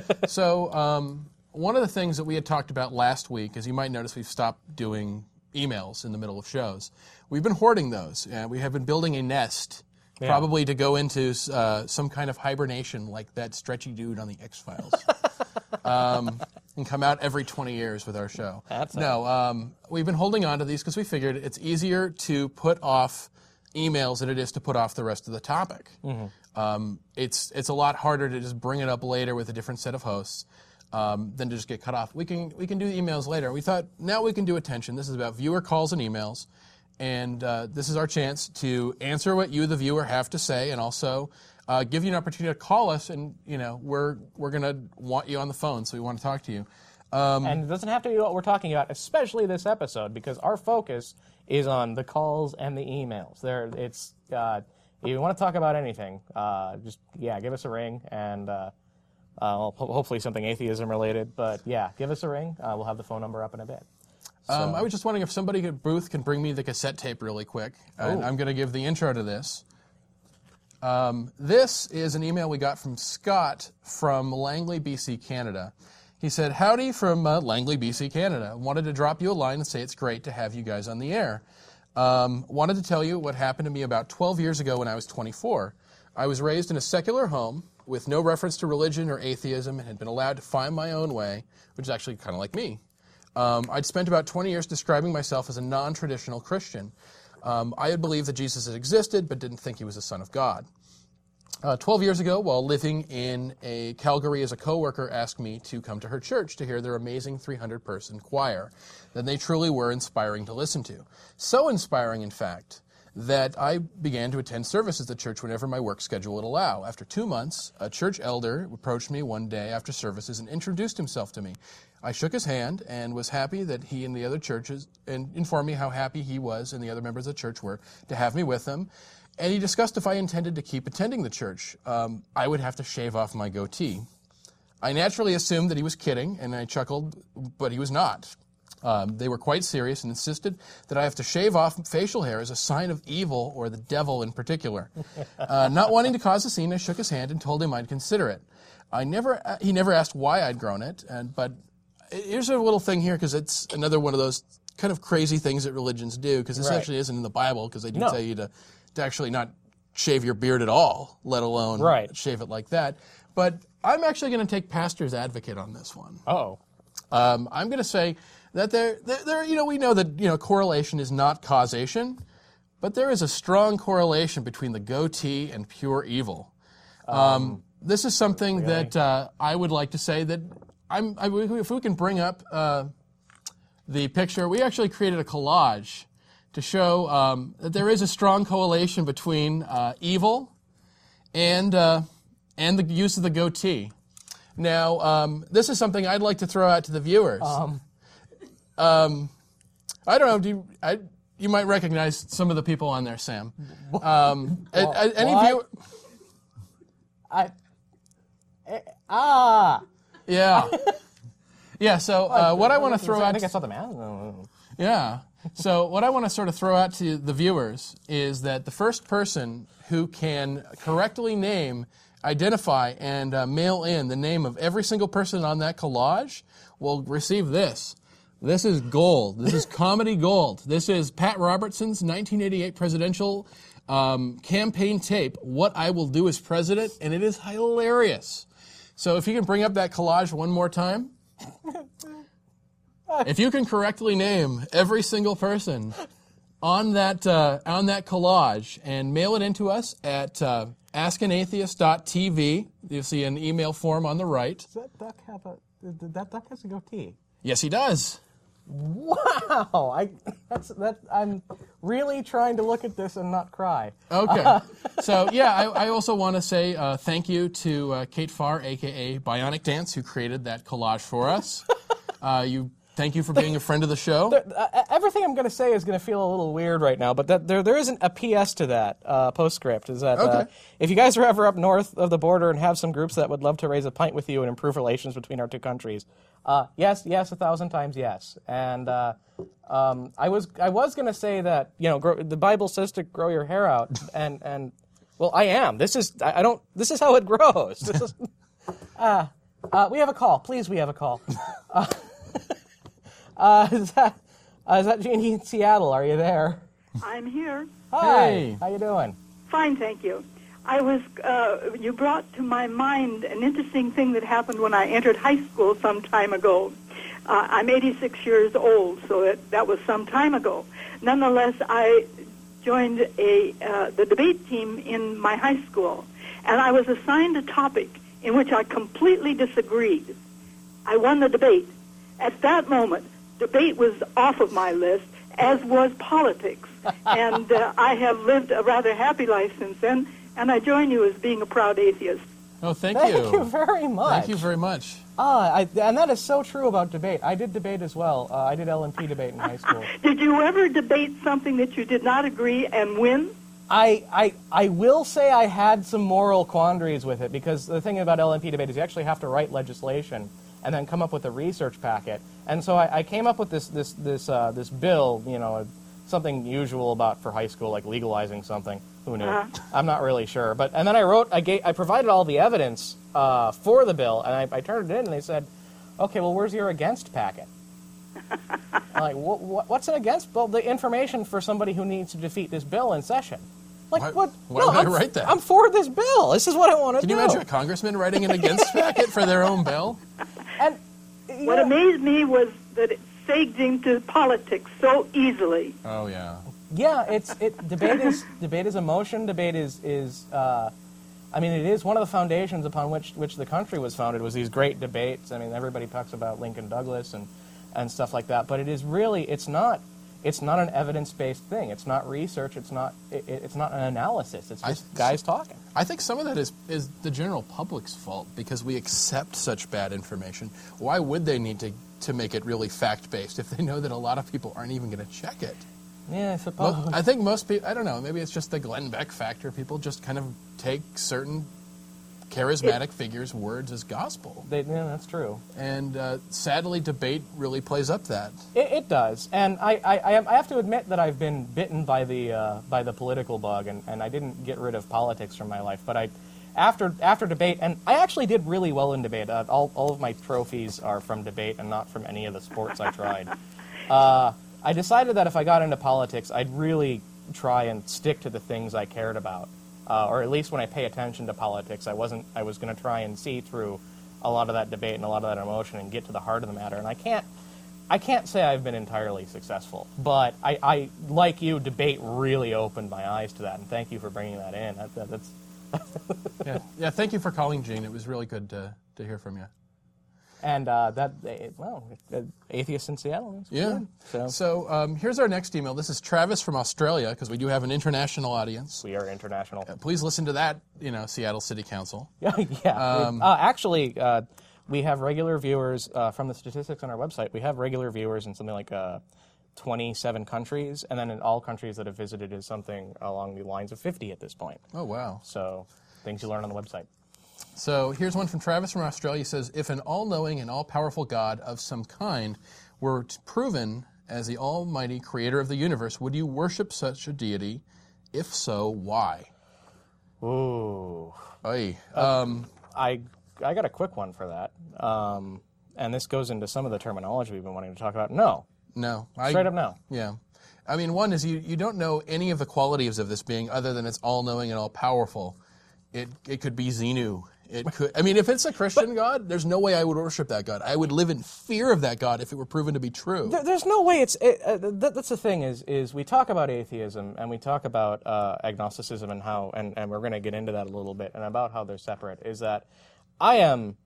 So um, one of the things that we had talked about last week, as you might notice, we've stopped doing emails in the middle of shows. We've been hoarding those. Uh, we have been building a nest, Yeah. probably to go into uh, some kind of hibernation like that stretchy dude on the X-Files. um, and come out every twenty years with our show. That's no, um, we've been holding on to these because we figured it's easier to put off emails than it is to put off the rest of the topic. Mm-hmm. Um, it's it's a lot harder to just bring it up later with a different set of hosts um, than to just get cut off. We can we can do emails later. We thought now we can do attention. This is about viewer calls and emails, and uh, this is our chance to answer what you, the viewer, have to say, and also uh, give you an opportunity to call us. And you know we're we're gonna want you on the phone, so we want to talk to you. Um, And it doesn't have to be what we're talking about, especially this episode, because our focus is on the calls and the emails. There, it's uh, if you want to talk about anything, uh, just yeah, give us a ring, and uh, Uh, ho- hopefully something atheism related. But yeah, give us a ring. Uh, we'll have the phone number up in a bit. Um, So- I was just wondering if somebody at Booth can bring me the cassette tape really quick. And I'm going to give the intro to this. Um, this is an email we got from Scott from Langley, B C, Canada. He said, "Howdy from uh, Langley, B C, Canada. Wanted to drop you a line and say it's great to have you guys on the air. Um, wanted to tell you what happened to me about twelve years ago when I was twenty-four. I was raised in a secular home with no reference to religion or atheism and had been allowed to find my own way, which is actually kind of like me. Um, I'd spent about twenty years describing myself as a non-traditional Christian. Um, I had believed that Jesus had existed, but didn't think he was the Son of God. Uh, Twelve years ago, while living in a Calgary, as a coworker asked me to come to her church to hear their amazing three hundred person choir. Then they truly were inspiring to listen to. So inspiring, in fact, that I began to attend services at church whenever my work schedule would allow. After two months, a church elder approached me one day after services and introduced himself to me. I shook his hand and was happy that he and the other churches, and informed me how happy he was and the other members of the church were to have me with them. And he discussed if I intended to keep attending the church. Um, I would have to shave off my goatee. I naturally assumed that he was kidding, and I chuckled, but he was not. Um, they were quite serious and insisted that I have to shave off facial hair as a sign of evil or the devil in particular. Uh, not wanting to cause a scene, I shook his hand and told him I'd consider it. I never, uh, he never asked why I'd grown it, and, but here's a little thing here, because it's another one of those kind of crazy things that religions do, because this Right. actually isn't in the Bible, because they do No. tell you to, to actually not shave your beard at all, let alone Right. shave it like that. But I'm actually going to take pastor's advocate on this one. Oh. Um, I'm going to say that there, there, there, you know, we know that, you know, correlation is not causation, but there is a strong correlation between the goatee and pure evil. Um, this is something really? that uh, I would like to say that I'm, I, if we can bring up uh, the picture, we actually created a collage to show um, that there is a strong correlation between uh, evil and uh, and the use of the goatee. Now, um, this is something I'd like to throw out to the viewers. Um. Um, I don't know. Do you, I, you might recognize some of the people on there, Sam. Um, a- a- any what? viewer? I. eh, Ah. Yeah. Yeah. So uh, what I want to throw I out. think I saw the man. Yeah. So what I want to sort of throw out to the viewers is that the first person who can correctly name, identify, and uh, mail in the name of every single person on that collage will receive this. This is gold. This is comedy gold. This is Pat Robertson's nineteen eighty-eight presidential um, campaign tape, What I Will Do as President, and it is hilarious. So if you can bring up that collage one more time. If you can correctly name every single person on that uh, on that collage and mail it into us at uh, ask an atheist dot t v, you'll see an email form on the right. Does that duck have a? Did that duck has a goatee? Yes, he does. Wow! I that's that. I'm really trying to look at this and not cry. Okay. So, yeah, I, I also want to say uh, thank you to uh, Kate Farr, a k a. Bionic Dance, who created that collage for us. Uh, you. Thank you for being a friend of the show. Uh, everything I'm going to say is going to feel a little weird right now, but that, there there isn't a P S to that uh, postscript. Is that uh, Okay. if you guys are ever up north of the border and have some groups that would love to raise a pint with you and improve relations between our two countries, uh, yes, yes, a thousand times yes. And uh, um, I was I was going to say that you know grow, the Bible says to grow your hair out, and and well I am. This is I, I don't. This is how it grows. This is. Uh, uh, we have a call, please. We have a call. Uh, Uh, is that uh, is that Jeannie in Seattle? Are you there? I'm here. Hi. Hey. How you doing? Fine, thank you. I was. Uh, you brought to my mind an interesting thing that happened when I entered high school some time ago. Uh, I'm eighty-six years old, so that that was some time ago. Nonetheless, I joined a uh, the debate team in my high school, and I was assigned a topic in which I completely disagreed. I won the debate. At that moment, debate was off of my list, as was politics. And uh, I have lived a rather happy life since then, and I join you as being a proud atheist. Oh, thank, Thank you. you very much. Thank you very much. Ah, I, and that is so true about debate. I did debate as well. Uh, I did L and P debate in high school. Did you ever debate something that you did not agree and win? I, I I will say I had some moral quandaries with it, because the thing about L N P debate is you actually have to write legislation and then come up with a research packet. And so I, I came up with this this this uh, this bill, you know, something usual about for high school, like legalizing something. Who knew? Uh-huh. I'm not really sure. But and then I wrote, I gave, I provided all the evidence uh, for the bill, and I, I turned it in, and they said, okay, well, where's your against packet? I'm like, what, what, what's an against? Well, the information for somebody who needs to defeat this bill in session. Like, why, what? Why no, would I'm, I write that? I'm for this bill. This is what I want to do. Can you imagine a congressman writing an against packet for their own bill? And what know, amazed me was that it segued into politics so easily. Oh yeah. Yeah, it's it. Debate is debate is emotion. Debate is is. Uh, I mean, it is one of the foundations upon which which the country was founded. Was these great debates. I mean, everybody talks about Lincoln Douglas and and stuff like that. But it is really. It's not. It's not an evidence-based thing. It's not research. It's not. It, it's not an analysis. It's just I, guys talking. I think some of that is is the general public's fault, because we accept such bad information. Why would they need to to make it really fact-based if they know that a lot of people aren't even going to check it? Yeah, I suppose. Well, I think most people, I don't know, maybe it's just the Glenn Beck factor. People just kind of take certain charismatic it, figures' words as gospel. They, yeah, that's true. And uh, sadly, debate really plays up that. It, it does. And I, I, I have to admit that I've been bitten by the uh, by the political bug, and, and I didn't get rid of politics from my life. But I, after after debate, and I actually did really well in debate. Uh, all, all of my trophies are from debate and not from any of the sports I tried. Uh, I decided that if I got into politics, I'd really try and stick to the things I cared about, uh, or at least when I pay attention to politics, I wasn't. I was going to try and see through a lot of that debate and a lot of that emotion and get to the heart of the matter. And I can't. I can't say I've been entirely successful, but I, I like you, debate really opened my eyes to that, and thank you for bringing that in. That, that, that's yeah, yeah. Thank you for calling, Gene. It was really good to to hear from you. And uh, that, well, Atheists in Seattle. Yeah. Good. So, so um, here's our next email. This is Travis from Australia, because we do have an international audience. We are international. Uh, please listen to that, you know, Seattle City Council. Yeah, yeah. Um, uh, actually, uh, we have regular viewers uh, from the statistics on our website. We have regular viewers in something like uh, twenty-seven countries, and then in all countries that have visited is something along the lines of fifty at this point. Oh, wow. So things you learn on the website. So here's one from Travis from Australia. He says, if an all-knowing and all-powerful God of some kind were t- proven as the almighty creator of the universe, would you worship such a deity? If so, why? Ooh. Oy. Um, I I got a quick one for that. Um, and this goes into some of the terminology we've been wanting to talk about. No. No. Straight I, up no. Yeah. I mean, one is you, you don't know any of the qualities of this being other than it's all-knowing and all-powerful. It it could be Xenu. It could. I mean, if it's a Christian but, God, there's no way I would worship that God. I would live in fear of that God if it were proven to be true. There, there's no way it's. It, uh, that, that's the thing is is we talk about atheism and we talk about uh, agnosticism and how and, and we're going to get into that a little bit and about how they're separate. Is that I am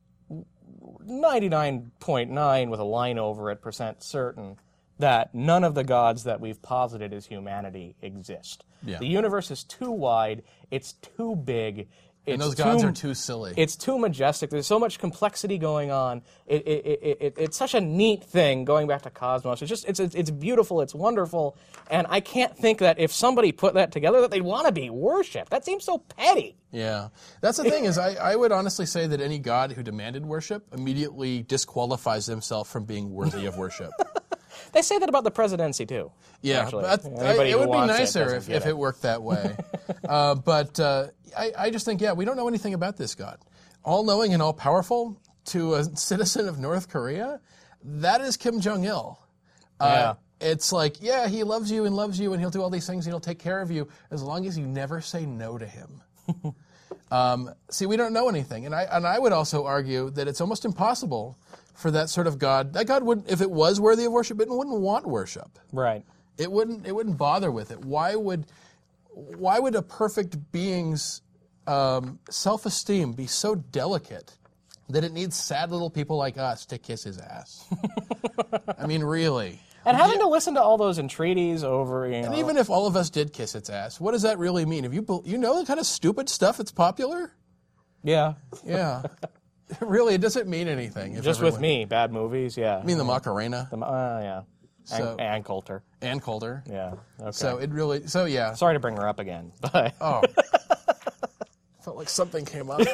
ninety-nine point nine with a line over it percent certain that none of the gods that we've posited as humanity exist. Yeah. The universe is too wide. It's too big. It's and those too, gods are too silly. It's too majestic. There's so much complexity going on. It, it, it, it, it's such a neat thing going back to Cosmos. It's just it's it's beautiful. It's wonderful. And I can't think that if somebody put that together that they'd want to be worshipped. That seems so petty. Yeah. That's the thing is I, I would honestly say that any god who demanded worship immediately disqualifies himself from being worthy of worship. They say that about the presidency, too. Yeah, actually. but I, it would be nicer it if, if it. it worked that way. uh, but uh, I, I just think, yeah, we don't know anything about this God. All-knowing and all-powerful to a citizen of North Korea, that is Kim Jong-il. Uh, yeah. It's like, yeah, he loves you and loves you, and he'll do all these things, and he'll take care of you, as long as you never say no to him. um, see, we don't know anything. And I, and I would also argue that it's almost impossible for that sort of God. That God would, if it was worthy of worship, it wouldn't want worship. Right. It wouldn't. It wouldn't bother with it. Why would? Why would a perfect being's um, self-esteem be so delicate that it needs sad little people like us to kiss his ass? I mean, really. And having yeah. to listen to all those entreaties over, you know. And even if all of us did kiss its ass, what does that really mean? If you you know the kind of stupid stuff that's popular? Yeah. Yeah. Really, it doesn't mean anything. Just everyone, with me, bad movies, yeah. I mean the Macarena? The, uh, yeah. So and, and Coulter. and Coulter. Yeah. Okay. So it really. So yeah. Sorry to bring her up again, but Oh. Felt like something came up.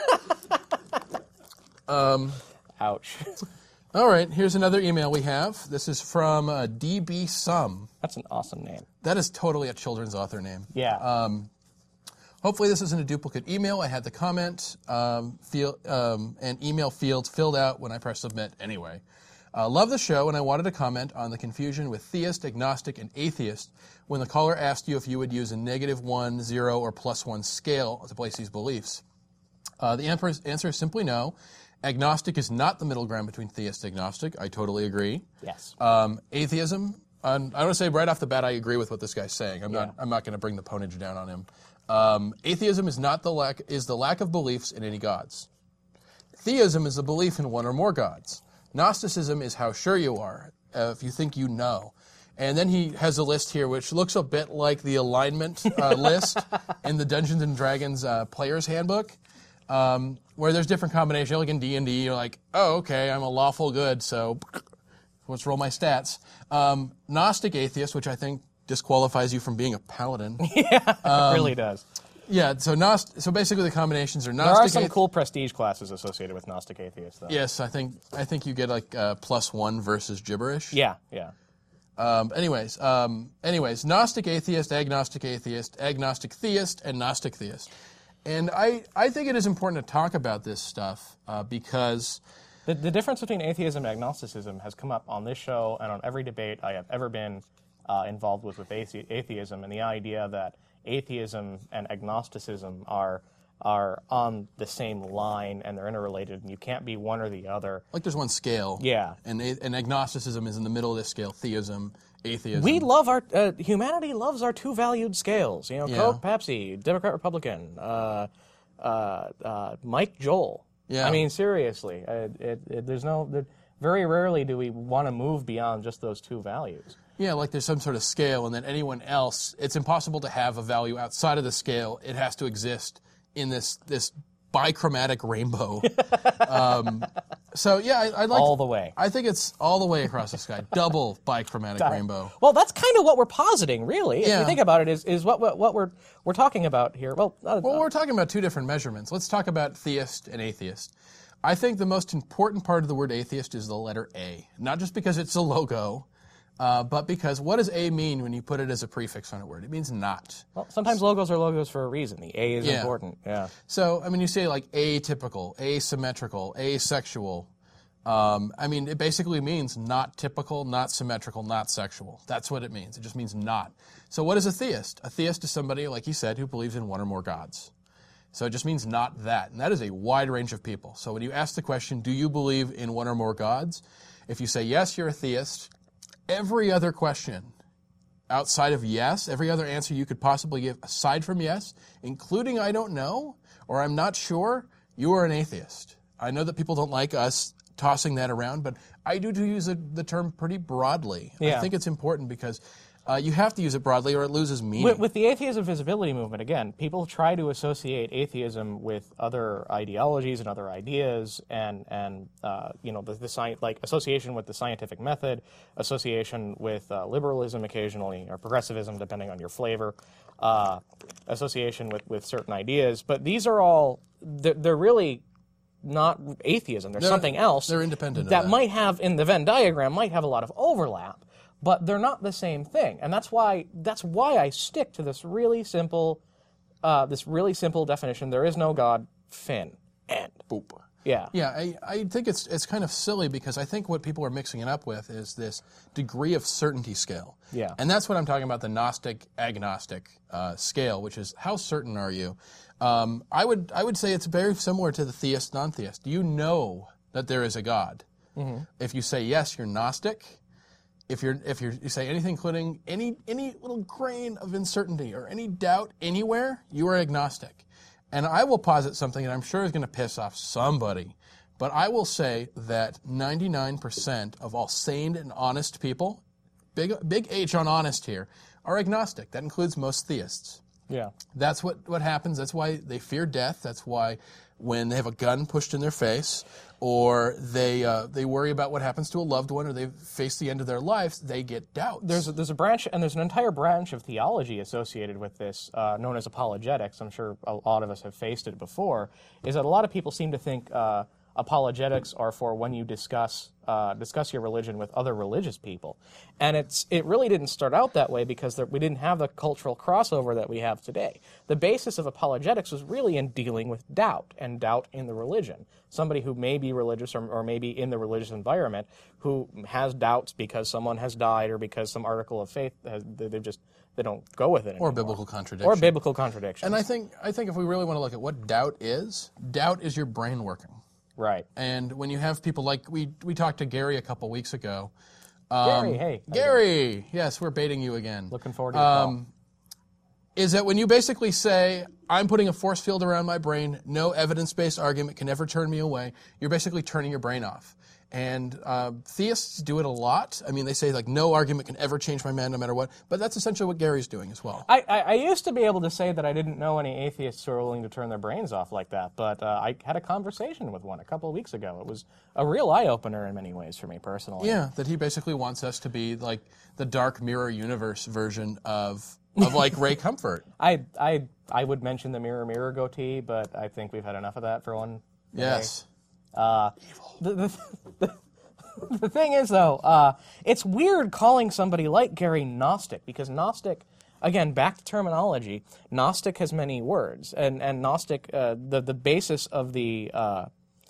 um. ouch. All right. Here's another email we have. This is from uh, D B Sum. That's an awesome name. That is totally a children's author name. Yeah. Um, hopefully this isn't a duplicate email. I had the comment um, field, um, and email fields filled out when I pressed submit anyway. Uh, love the show, and I wanted to comment on the confusion with theist, agnostic, and atheist when the caller asked you if you would use a negative one, zero, or plus one scale to place these beliefs. Uh, the answer is, answer is simply no. Agnostic is not the middle ground between theist and agnostic. I totally agree. Yes. Um, atheism, um, I want to say right off the bat, I agree with what this guy's saying. I'm Yeah. not. I'm not going to bring the ponage down on him. Um, atheism is not the lack is the lack of beliefs in any gods. Theism is the belief in one or more gods. Gnosticism is how sure you are, uh, if you think you know. And then he has a list here which looks a bit like the alignment uh, list in the Dungeons and Dragons uh, Player's Handbook, um, where there's different combinations. Like in D and D, you're like, oh, okay, I'm a lawful good, so let's roll my stats. Um, Gnostic atheist, which I think disqualifies you from being a paladin. Yeah, it really does. Yeah, so Gnost- so basically the combinations are There Gnostic are some athe- cool prestige classes associated with Gnostic atheists, though. Yes, I think I think you get like uh, plus one versus gibberish. Yeah, yeah. Um, anyways, um, anyways, Gnostic atheist, agnostic atheist, agnostic theist, and Gnostic theist. And I, I think it is important to talk about this stuff uh, because The, the difference between atheism and agnosticism has come up on this show and on every debate I have ever been uh, involved with with athe- atheism, and the idea that atheism and agnosticism are are on the same line and they're interrelated, and you can't be one or the other. like there's one scale. Yeah. And a- and agnosticism is in the middle of this scale. Theism, atheism. We love our uh, humanity loves our two valued scales. You know, Yeah. Coke, Pepsi, Democrat, Republican, uh, uh, uh, Mike, Joel. Yeah. I mean, seriously, uh, it, it, there's no. There, very rarely do we want to move beyond just those two values. Yeah, like there's some sort of scale, and then anyone else, it's impossible to have a value outside of the scale. It has to exist in this this bichromatic rainbow. um, so yeah, I, I'd like All the way. I think it's all the way across the sky, double bichromatic rainbow. Well, that's kind of what we're positing, really. If Yeah. you think about it, is is what what, what we're we're talking about here. Well, uh, Well, we're talking about two different measurements. Let's talk about theist and atheist. I think the most important part of the word atheist is the letter A, not just because it's a logo, uh, but because what does A mean when you put it as a prefix on a word? It means not. well, sometimes logos are logos for a reason. The A is Yeah. important. Yeah. So, I mean, you say like atypical, asymmetrical, asexual. Um, I mean, it basically means not typical, not symmetrical, not sexual. That's what it means. It just means not. So what is a theist? A theist is somebody, like he said, who believes in one or more gods. So it just means not that. And that is a wide range of people. So when you ask the question, do you believe in one or more gods? If you say yes, you're a theist. Every other question outside of yes, every other answer you could possibly give aside from yes, including I don't know or I'm not sure, you are an atheist. I know that people don't like us tossing that around, but I do use the, the term pretty broadly. I Yeah. think it's important because uh, you have to use it broadly or it loses meaning. With, with the atheism visibility movement, again, people try to associate atheism with other ideologies and other ideas, and and uh, you know the, the sci- like association with the scientific method, association with uh, liberalism occasionally, or progressivism, depending on your flavor, uh, association with, with certain ideas. But these are all they're, they're really not atheism. There's They're- something else. they're independent of that that. might have in the Venn diagram might have a lot of overlap. But they're not the same thing, and that's why that's why I stick to this really simple, uh, this really simple definition. There is no God. Fin. End. Boop. Yeah. Yeah, I, I think it's it's kind of silly because I think what people are mixing it up with is this degree of certainty scale. Yeah. And that's what I'm talking about, the Gnostic agnostic uh, scale, which is how certain are you? Um, I would I would say it's very similar to the theist non-theist. Do you know that there is a God? Mm-hmm. If you say yes, you're Gnostic. If you're if you're, you say anything including any any little grain of uncertainty or any doubt anywhere, you are agnostic. And I will posit something that I'm sure is going to piss off somebody, but I will say that ninety-nine percent of all sane and honest people, big big H on honest here, are agnostic. That includes most theists. Yeah. That's what, what happens. That's why they fear death. That's why when they have a gun pushed in their face, or they uh, they worry about what happens to a loved one, or they face the end of their lives, they get doubts. There's a, there's a branch, and there's an entire branch of theology associated with this, uh, known as apologetics. I'm sure a lot of us have faced it before. Is that a lot of people seem to think uh, apologetics are for when you discuss uh, discuss your religion with other religious people, and it's it really didn't start out that way because there, we didn't have the cultural crossover that we have today. The basis of apologetics was really in dealing with doubt and doubt in the religion. Somebody who may be religious or, or maybe in the religious environment who has doubts because someone has died or because some article of faith has, they just they don't go with it anymore. Or biblical contradiction. Or biblical contradiction. And I think I think if we really want to look at what doubt is, doubt is your brain working. Right. And when you have people like, we we talked to Gary a couple weeks ago. Um, Gary, hey. Gary, yes, we're baiting you again. Looking forward to the call. Um, is that when you basically say, I'm putting a force field around my brain, no evidence-based argument can ever turn me away, you're basically turning your brain off. And uh, theists do it a lot. I mean, they say, like, no argument can ever change my mind no matter what. But that's essentially what Gary's doing as well. I, I, I used to be able to say that I didn't know any atheists who were willing to turn their brains off like that. But uh, I had a conversation with one a couple of weeks ago. It was a real eye-opener in many ways for me personally. Yeah, that he basically wants us to be, like, the Dark Mirror Universe version of, of like, Ray Comfort. I, I, I would mention the Mirror Mirror goatee, but I think we've had enough of that for one day. Yes. Uh, the, the, the, the thing is, though, uh, it's weird calling somebody like Gary Gnostic, because Gnostic, again, back to terminology, Gnostic has many words, and and Gnostic, uh, the the basis of the uh,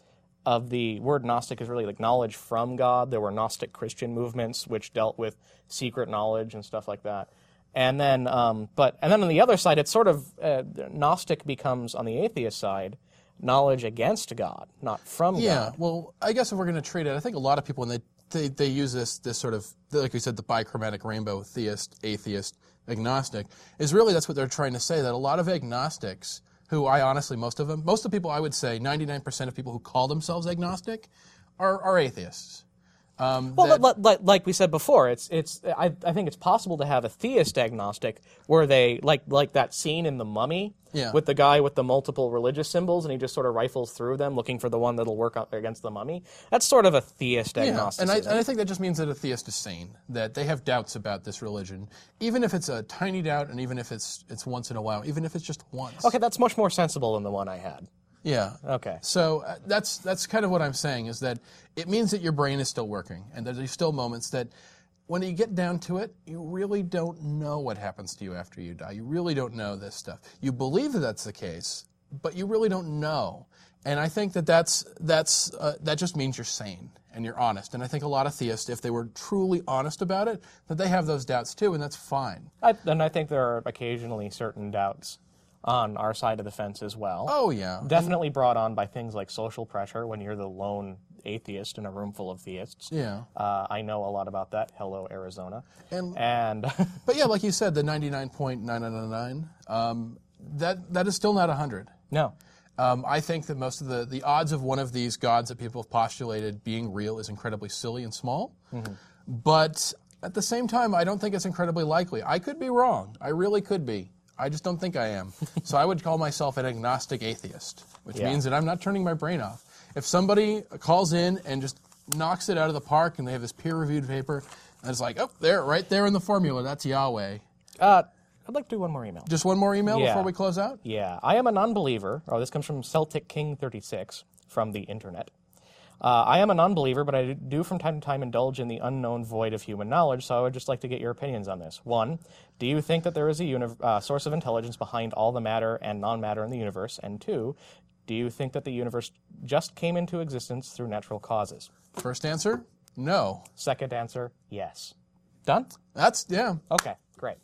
of the word Gnostic is really like knowledge from God. There were Gnostic Christian movements which dealt with secret knowledge and stuff like that. And then, um, but and then on the other side, it's sort of uh, Gnostic becomes on the atheist side knowledge against God, not from yeah, God. Yeah, well, I guess if we're going to treat it, I think a lot of people, when they, they, they use this this sort of, like we said, the bichromatic rainbow, theist, atheist, agnostic, is really that's what they're trying to say, that a lot of agnostics, who I honestly, most of them, most of the people I would say, ninety-nine percent of people who call themselves agnostic are, are atheists. Um, well, that, li- li- like we said before, it's it's. I, I think it's possible to have a theist agnostic where they like like that scene in The Mummy yeah. with the guy with the multiple religious symbols, and he just sort of rifles through them looking for the one that'll work against the mummy. That's sort of a theist agnostic. Yeah, and I, and I think that just means that a theist is sane, that they have doubts about this religion, even if it's a tiny doubt, and even if it's it's once in a while, even if it's just once. Okay, that's much more sensible than the one I had. Yeah. Okay. So uh, that's that's kind of what I'm saying, is that it means that your brain is still working, and that there's still moments that when you get down to it, you really don't know what happens to you after you die. You really don't know this stuff. You believe that that's the case, but you really don't know. And I think that that's, that's, uh, that just means you're sane and you're honest. And I think a lot of theists, if they were truly honest about it, that they have those doubts too, and that's fine. I, and I think there are occasionally certain doubts on our side of the fence as well. Oh, yeah. Definitely brought on by things like social pressure when you're the lone atheist in a room full of theists. Yeah. Uh, I know a lot about that. Hello, Arizona. And, and but yeah, like you said, the ninety-nine point nine nine nine nine, um, that, that is still not one hundred. No. Um, I think that most of the, the odds of one of these gods that people have postulated being real is incredibly silly and small. Mm-hmm. But at the same time, I don't think it's incredibly likely. I could be wrong. I really could be. I just don't think I am. So I would call myself an agnostic atheist, which Yeah. means that I'm not turning my brain off. If somebody calls in and just knocks it out of the park and they have this peer-reviewed paper, and it's like, oh, there, right there in the formula, that's Yahweh. Uh, I'd like to do one more email. Just one more email Yeah. before we close out? Yeah. I am a non-believer. Oh, this comes from Celtic King thirty-six from the internet. Uh, I am a non-believer, but I do from time to time indulge in the unknown void of human knowledge, so I would just like to get your opinions on this. One, do you think that there is a uni- uh, source of intelligence behind all the matter and non-matter in the universe? And two, do you think that the universe just came into existence through natural causes? First answer, no. Second answer, yes. Done? That's, yeah. Okay, great.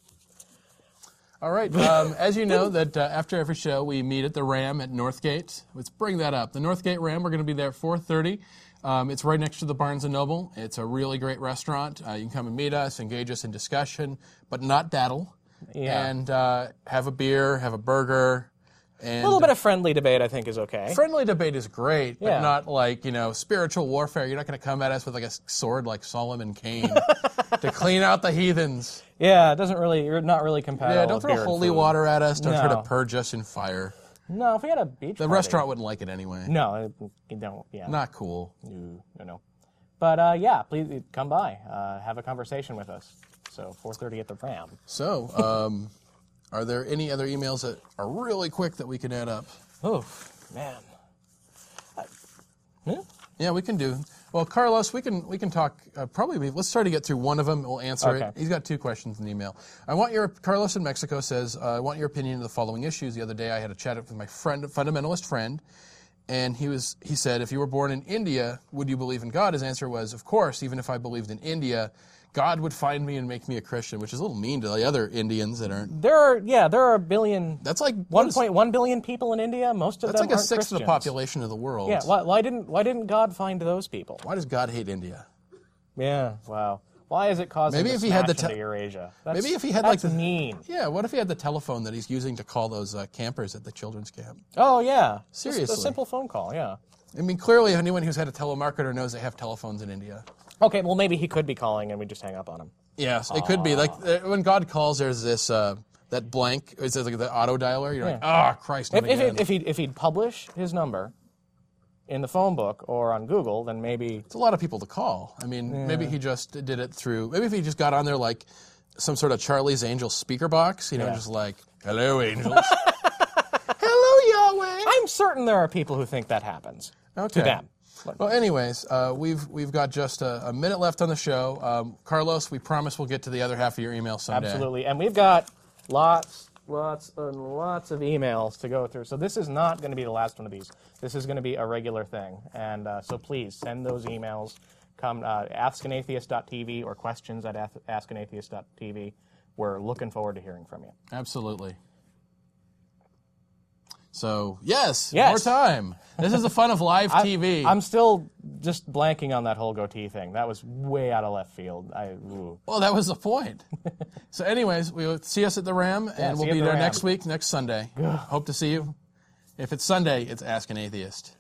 All right. Um, as you know, that uh, after every show, we meet at the Ram at Northgate. Let's bring that up. The Northgate Ram, we're going to be there at four thirty. Um, it's right next to the Barnes and Noble. It's a really great restaurant. Uh, you can come and meet us, engage us in discussion, but not daddle. Yeah. And uh, have a beer, have a burger, And A little bit of friendly debate, I think, is okay. friendly debate is great, but Yeah. not like, you know, spiritual warfare. You're not going to come at us with like a sword like Solomon Kane to clean out the heathens. Yeah, it doesn't really. You're not really compatible. Yeah, don't with throw beer and holy food. water at us. Don't try No. to purge us in fire. No, if we had a beach. The party- restaurant wouldn't like it anyway. No, you don't. Yeah. Not cool. No, no, no. But uh, yeah, please come by, uh, have a conversation with us. So four thirty at the Ram. So, um, are there any other emails that are really quick that we can add up? Oh, man. I, yeah. Yeah, we can do. Well, Carlos, we can we can talk. Uh, probably let's try to get through one of them. We'll answer Okay. it. He's got two questions in the email. I want your Carlos in Mexico says uh, I want your opinion of the following issues. The other day, I had a chat with my friend, fundamentalist friend, and he was he said, if you were born in India, would you believe in God? His answer was, of course. Even if I believed in India, God would find me and make me a Christian, which is a little mean to the other Indians that aren't. There are yeah, there are a billion. That's like what one is- point one billion people in India. Most of That's them like a aren't sixth of the Christians. population of the world. Yeah. Why, why didn't Why didn't God find those people? Why does God hate India? Yeah. Wow. Why is it causing Maybe the if he had the smash te- into Eurasia? That's, Maybe if he had like that's the mean. Yeah, what if he had the telephone that he's using to call those uh, campers at the children's camp? Oh yeah. Just Seriously. a simple phone call. Yeah. I mean, clearly, anyone who's had a telemarketer knows they have telephones in India. Okay. Well, maybe he could be calling and we just hang up on him. Yes, it could be. Like uh, when God calls, there's this uh, that blank. It says like the auto dialer. You're like, Yeah. oh Christ, not If if, again. it, if he'd if he'd publish his number in the phone book or on Google, then maybe It's a lot of people to call. I mean, maybe he just did it through. Maybe if he just got on there like some sort of Charlie's Angels speaker box, you know, Yeah. just like, hello, angels. Hello, Yahweh. I'm certain there are people who think that happens Okay. to them. Well, anyways, uh, we've we've got just a, a minute left on the show. Um, Carlos, we promise we'll get to the other half of your email someday. Absolutely. And we've got lots, lots, and lots of emails to go through. So this is not going to be the last one of these. This is going to be a regular thing. And uh, so please send those emails. Come uh, ask an atheist dot t v or questions at ask an atheist dot t v. We're looking forward to hearing from you. Absolutely. So, yes, Yes. more time. This is the fun of live T V. I, I'm still just blanking on that whole goatee thing. That was way out of left field. I, ooh. Well, that was the point. So anyways, we'll see us at the Ram, and see we'll you at be the there Ram. next week, next Sunday. Hope to see you. If it's Sunday, it's Ask an Atheist.